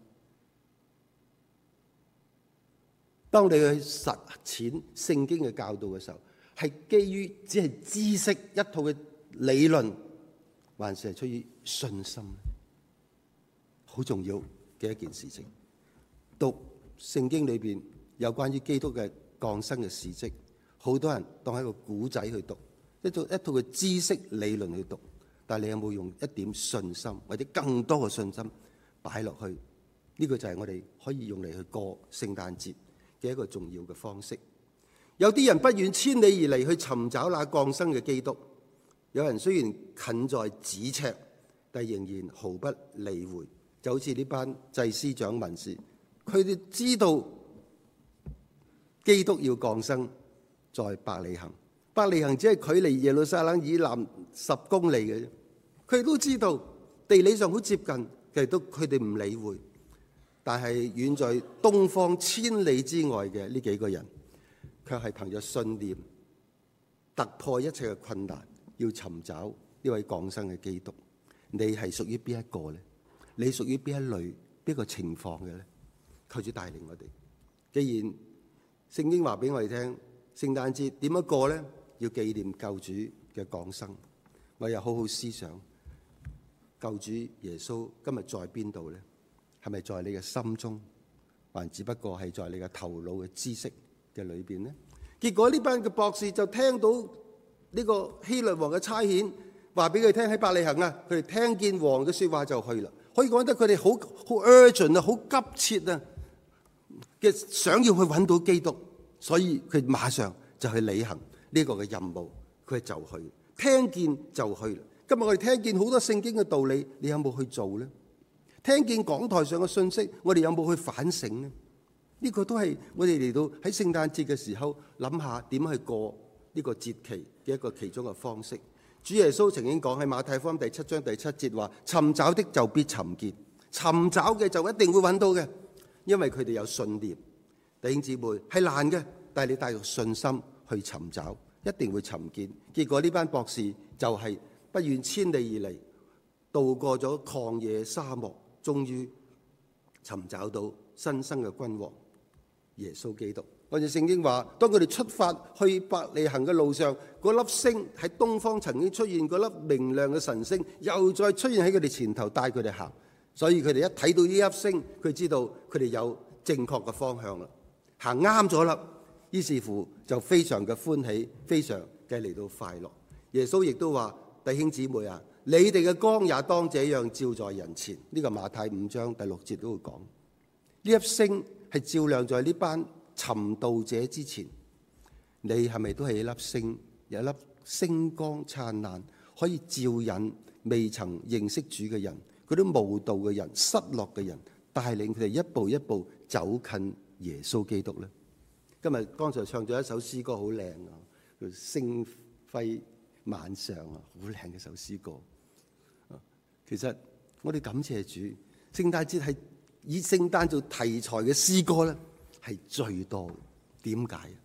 當你去實踐聖經嘅教導嘅時候，係基於只係知識一套嘅理論，還是係出於信心？好重要嘅一件事情。讀聖經裏邊有關於基督嘅降生嘅事蹟，好多人當係一個古仔去讀，一套嘅知識理論去讀，但係你有冇用一點信心或者更多嘅信心擺落去？呢個就係我哋可以用嚟去過聖誕節嘅一個重要嘅方式。有啲人不遠千里而嚟去尋找那降生嘅基督，有人雖然近在咫尺，但仍然毫不理會。就好似呢班祭司長文士，佢哋知道基督要降生在伯利恆，伯利恆只係距離耶路撒冷以南10公里嘅啫。佢哋都知道地理上好接近，其實都佢哋唔理會。但係遠在東方千里之外嘅呢幾個人，卻係憑着信念突破一切嘅困難，要尋找呢位降生嘅基督。你係屬於邊一個呢？你屬於邊一類、邊個情況嘅呢？求主帶領我哋。既然聖經話俾我哋聽，聖誕節點樣過呢？要紀念救主嘅降生。我又好好思想，救主耶穌今日在邊度呢？係咪在你嘅心中，還只不過係在你嘅頭腦嘅知識嘅裏邊呢？結果呢班嘅博士就聽到呢個希律王嘅差遣，話俾佢聽喺伯利恆啊，佢哋聽見王嘅說話就去啦。可以講得佢哋好 urgent 啊，好急切啊嘅想要去揾到基督，所以佢馬上就去履行呢個嘅任務，佢就去聽見就去啦。今日我哋聽見好多聖經嘅道理，你有冇去做呢？聽見講台上嘅信息，我哋有冇去反省呢？呢個都係我哋嚟到喺聖誕節嘅時候諗下點去過呢個節期嘅一個其中嘅方式。主耶穌曾經講喺馬太福音第7章第7節話：尋找的就必尋見，尋找嘅就一定會揾到嘅，因為佢哋有信念。弟兄姊妹，係難嘅，但係你帶住信心去尋找，一定會尋見。結果呢班博士就係不遠千里而嚟，渡過咗曠野沙漠，終於尋找到新生嘅君王耶穌基督。按照聖經話，當佢哋出發去伯利恆嘅路上，嗰粒星喺東方曾經出現，嗰粒明亮嘅晨星又再出現喺佢哋前頭，帶佢哋行。所以佢哋一睇到呢粒星，佢知道佢哋有正確嘅方向啦，行啱咗啦。於是乎就非常嘅歡喜，非常嘅嚟到快樂。耶穌亦都話：弟兄姊妹啊，你哋嘅光也當這樣照在人前。呢個馬太5章第6節都會講，呢粒星係照亮在呢班尋道者之前。你係咪都係一粒星，有一粒星光燦爛，可以照引未曾認識主嘅人，嗰啲無道嘅人、失落嘅人，帶領佢哋一步一步走近耶穌基督呢？今日剛才唱咗一首詩歌，好靚啊，叫星輝晚上啊，好靚嘅一首詩歌。其實我哋感謝主，聖誕節係以聖誕做題材嘅詩歌咧，係最多嘅。點解？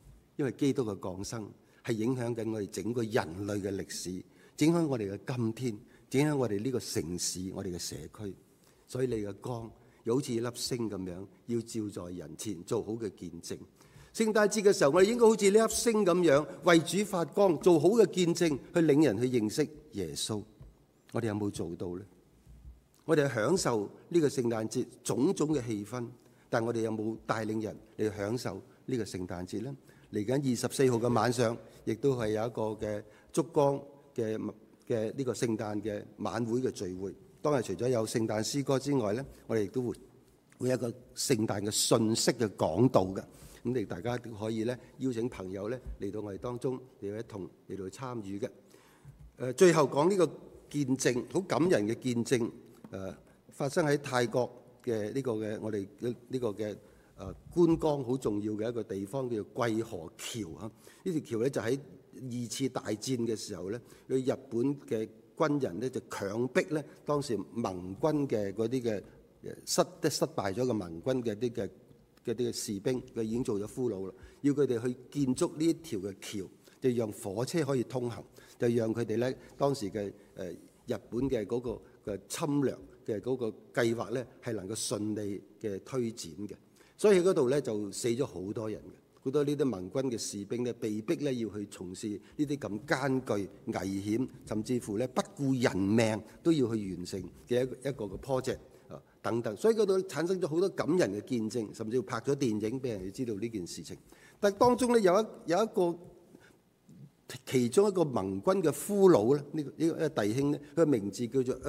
因為基督嘅降生係影響緊我哋整個人類嘅歷史，影響我哋嘅今天，影響我哋呢個城市，我哋嘅社區。所以你嘅光又好似一粒星咁樣，要照在人前，做好嘅見證。聖誕節嘅時候，我哋應該好似呢粒星咁樣，為主發光，做好嘅見證，去領人去認識耶穌。我哋有冇做到呢？我哋享受呢個聖誕節種種嘅氣氛，但我哋有冇帶領人嚟享受呢個聖誕節呢？嚟緊24號嘅晚上，亦都係有一個嘅燭光嘅呢個聖誕嘅晚會嘅聚會。當日除咗有聖誕詩歌之外呢，我哋亦都會有一個聖誕嘅信息嘅講道嘅。咁你大家都可以咧邀請朋友咧嚟到我哋當中嚟一同嚟到參與嘅。最後講呢個見證，好感人嘅見證。發生喺泰國嘅呢個嘅我哋呢個嘅觀光好重要嘅一個地方，叫做桂河橋啊。呢條橋咧就喺2次大戰嘅時候咧，日本嘅軍人咧就強迫咧當時盟軍嘅嗰啲嘅失敗咗嘅盟軍嘅啲嘅士兵，佢已經做咗俘虜啦，要佢哋去建築呢一條嘅橋，就讓火車可以通行，就讓佢哋咧當時嘅日本嘅嗰個嘅侵略嘅嗰個計劃咧係能夠順利嘅推展嘅。所以喺嗰度咧就死咗好多人嘅，好多呢啲盟軍嘅士兵咧被逼咧要去從事呢啲咁艱巨危險，甚至乎咧不顧人命都要去完成嘅一個嘅 project。等等，所以嗰度產生咗好多感人嘅見證，甚至乎拍咗電影俾人哋知道呢件事情。但係當中咧有一個其中一個盟軍嘅俘虜咧，呢個弟兄咧，佢嘅名字叫做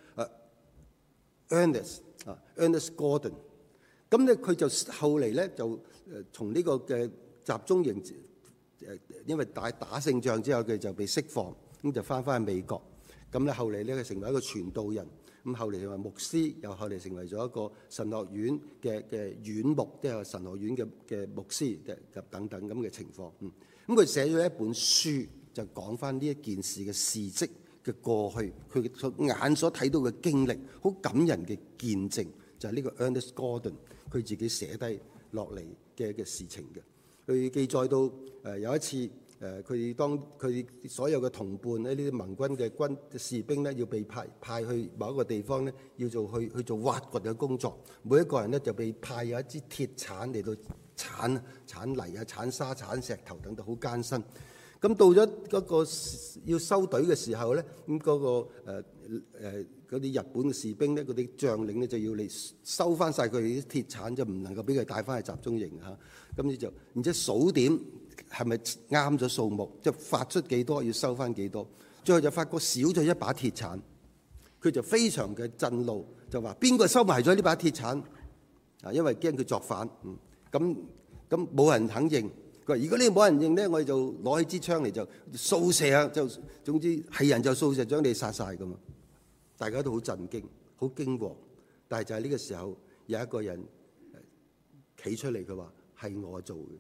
Ernest Gordon。咁咧佢就後嚟咧就從呢個嘅集中營因為打勝仗之後佢就被釋放，咁就翻去美國。咁咧後嚟咧佢成為一個傳道人。咁後嚟成為牧師，又後嚟成為咗一個神學院嘅院牧，即係神學院嘅牧師嘅等等咁嘅情況。咁佢寫咗一本書，就講翻呢一件事嘅事蹟嘅過去，佢眼所睇到嘅經歷，好感人嘅見證，就係呢個 Ernest Gordon 佢自己寫低落嚟嘅事情嘅。佢記載到有一次。佢當佢所有嘅同伴咧，呢啲盟軍嘅士兵咧，要被派去某一個地方咧，要去做挖掘嘅工作。每一個人咧就被派有一支鐵鏟嚟到鏟泥啊、鏟沙、鏟石頭等等，好艱辛。咁到咗嗰個要收隊嘅時候咧，咁嗰個嗰啲日本嘅士兵咧，嗰啲將領咧就要嚟收翻晒佢哋啲鐵鏟，就唔能夠俾佢帶翻去集中營嚇。咁你就然之後數點。係咪啱咗數目？即係發出幾多要收翻幾多？最後就發覺少咗一把鐵鏟，佢就非常嘅震怒，就話邊個收埋咗呢把鐵鏟？啊，因為驚佢作反。咁冇人肯認。佢話：如果你冇人認咧，我哋就攞起支槍嚟就掃射啊！就總之係人就掃射，將你殺晒咁啊！大家都好震驚，好驚惶。但係就係呢個時候，有一個人企出嚟，佢話係我做嘅。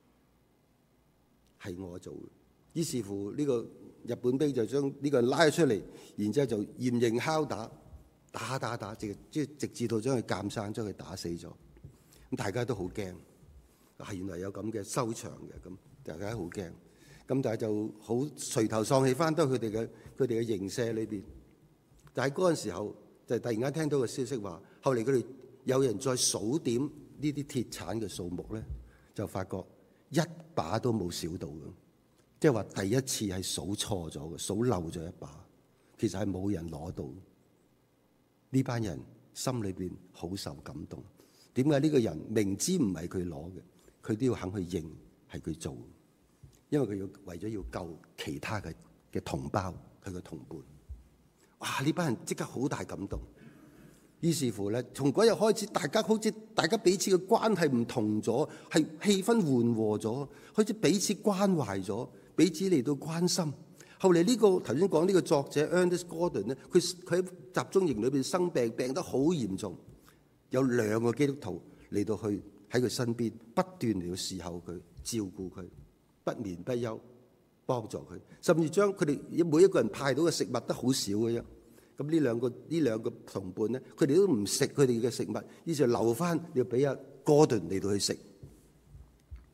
係我做嘅，於是乎呢個日本兵就將呢個人拉咗出嚟，然之後就嚴刑拷打，直至到將佢監生，將佢打死咗。咁大家都好驚，係原來有咁嘅收場嘅，咁大家好驚。咁但係就好垂頭喪氣翻到佢哋嘅營舍裏邊。但係嗰陣時候就突然間聽到個消息話，後嚟佢哋有人再數點呢啲鐵鏟嘅數目咧，就發覺一把都冇少到嘅，即係話第一次係數錯咗嘅，數漏咗一把，其實係冇人攞到。呢班人心裏邊好受感動。點解呢個人明知唔係佢攞嘅，佢都要肯去認係佢做？因為佢要為咗要救其他嘅同胞，佢嘅同伴。哇！呢班人即刻好大感動。於是乎咧，從嗰日開始，大家彼此嘅關係唔同咗，係氣氛緩和咗，開始彼此關懷咗，彼此嚟到關心。後嚟呢個頭先講呢個作者 Ernest Gordon 咧，佢喺集中營裏邊生病，病得好嚴重，有2個基督徒嚟到去喺佢身邊，不斷嚟到侍候佢，照顧佢，不眠不休幫助佢，甚至將佢哋每一個人派到嘅食物都好少嘅啫。咁呢兩個同伴咧，佢哋都唔食佢哋嘅食物，於是留翻要俾阿 Gordon 嚟到去食。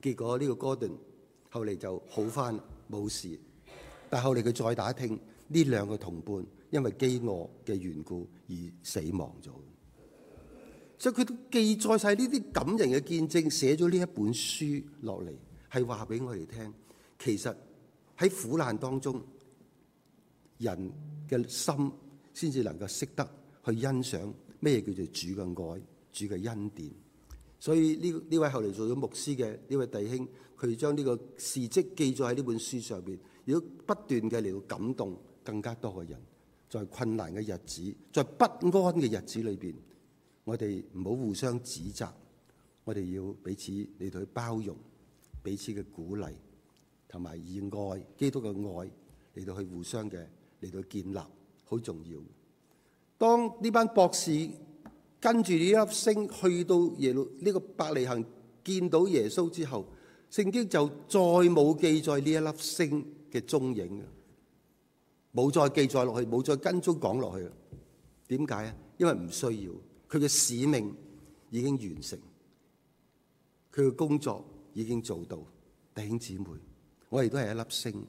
結果呢個哥頓後嚟就好返冇事，但後嚟佢再打聽呢兩個同伴因為飢餓嘅緣故而死亡咗。所以佢都記載晒呢啲感人嘅見證，寫咗呢一本書落嚟，係話俾我哋聽，其實喺苦難當中，人嘅心先至能夠識得去欣賞咩叫做主嘅愛、主嘅恩典。所以呢位後嚟做咗牧師嘅呢位弟兄，佢將呢個事蹟記載喺呢本書上邊，亦都不斷嘅嚟到感動更加多嘅人。在困難嘅日子，在不安嘅日子裏邊，我哋唔好互相指責，我哋要彼此嚟到去包容，彼此嘅鼓勵，同埋以愛基督嘅愛嚟到去互相嘅嚟到建立，好重要。當呢班博士跟住呢粒星去到呢個伯利恆見到耶穌之後，聖經就再冇記載呢一粒星嘅蹤影，冇再記載落去，冇再跟蹤講落去。點解啊？因為唔需要，佢嘅使命已經完成，佢嘅工作已經做到。弟兄姊妹，我哋都係一粒星，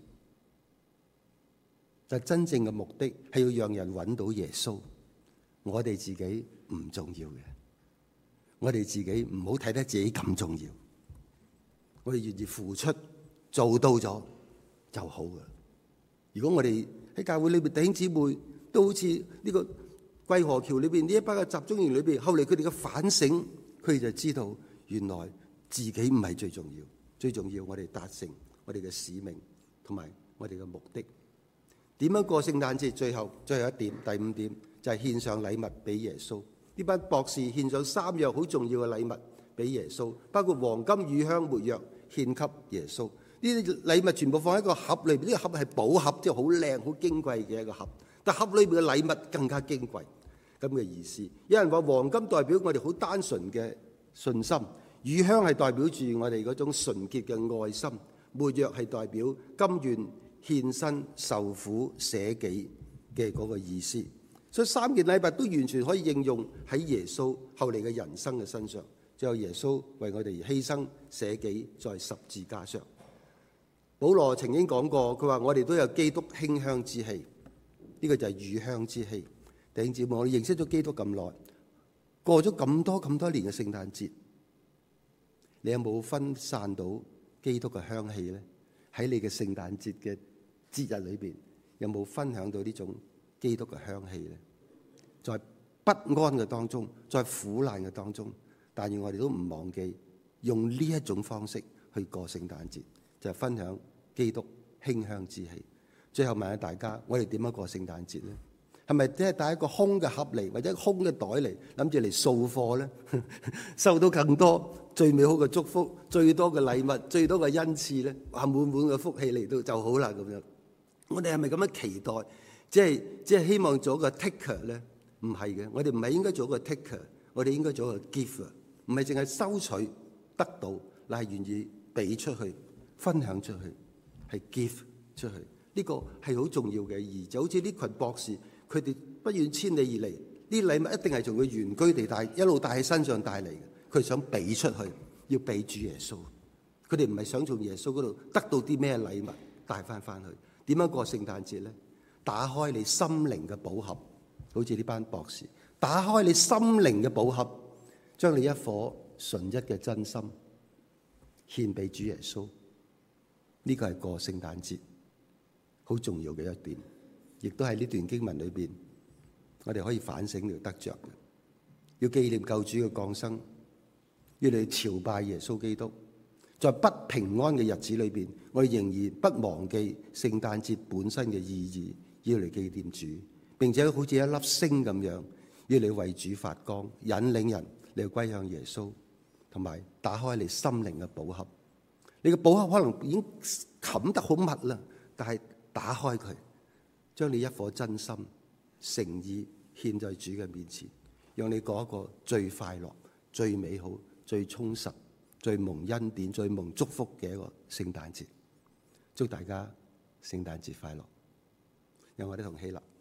但真正嘅目的係要讓人揾到耶穌。我哋自己唔重要嘅，我哋自己唔好睇得自己咁重要。我哋願意付出，做到咗就好嘅。如果我哋喺教會裏邊弟兄姊妹都好似呢個桂河橋裏邊呢一班嘅集中營裏邊，後嚟佢哋嘅反省，佢哋就知道原來自己唔係最重要，最重要我哋達成我哋嘅使命同埋我哋嘅目的。點樣過聖誕節？最後一點，第5點就係獻上禮物俾耶穌。呢班博士獻上3樣好重要嘅禮物俾耶穌，包括黃金、乳香、沒藥，獻給耶穌。呢啲禮物全部放喺個盒裏邊，呢個盒係寶盒，即係好靚、好矜貴嘅一個盒。但盒裏邊嘅禮物更加矜貴，咁嘅意思。有人話黃金代表我哋好單純嘅信心，乳香係代表住我哋嗰種純潔嘅愛心，沒藥係代表甘願獻身受苦捨己嘅嗰個意思。所以3件禮物都完全可以應用喺耶穌後嚟嘅人生嘅身上。最後耶穌為我哋犧牲捨己在十字架上。保羅曾經講過，佢話我哋都有基督馨香之氣，呢個就係乳香之氣。弟兄姊妹，我哋認識咗基督咁耐，過咗咁多年嘅聖誕節，你有冇分散到基督嘅香氣呢？喺你嘅聖誕節嘅節日裏邊，有冇分享到呢種基督嘅香氣呢？在不安嘅當中，在苦難嘅當中，但願我哋都唔忘記用呢一種方式去過聖誕節，就係分享基督馨香之氣。最後問下大家，我哋點樣過聖誕節呢？係咪只係帶一個空嘅盒嚟，或者空嘅袋嚟，諗住嚟掃貨呢？收到更多最美好嘅祝福，最多嘅禮物，最多嘅恩賜呢？哇，滿滿嘅福氣嚟到就好啦咁樣。我哋係咪咁樣期待？即係希望做一個 taker 咧？唔係嘅，我哋唔係應該做一個 taker， 我哋應該做一個 giver， 唔係淨係收取得到，乃係願意俾出去、分享出去，係 give 出去。呢個係好重要嘅意義。就好似呢群博士，佢哋不遠千里而嚟，呢禮物一定係從佢原居地帶一路帶喺身上帶嚟嘅。佢想俾出去，要俾主耶穌。佢哋唔係想從耶穌嗰度得到啲咩禮物帶翻去。點樣過聖誕節咧？打開你心靈嘅寶盒，好似呢班博士，打開你心靈嘅寶盒，將你一顆純一嘅真心獻俾主耶穌。呢個係過聖誕節好重要嘅一點，亦都係呢段經文裏邊，我哋可以反省嚟得着嘅。要紀念救主嘅降生，要嚟朝拜耶穌基督。在不平安嘅日子裏邊，我哋仍然不忘記聖誕節本身嘅意義，要嚟紀念主，並且好似一粒星咁樣，要嚟為主發光，引領人嚟歸向耶穌，同埋打開你心靈嘅寶盒。你嘅寶盒可能已經冚得好密啦，但係打開佢，將你一顆真心誠意獻在主嘅面前，讓你過一個最快樂、最美好、最充實、最蒙恩典、最蒙祝福嘅一個聖誕節。祝大家聖誕節快樂！讓我哋同喜樂。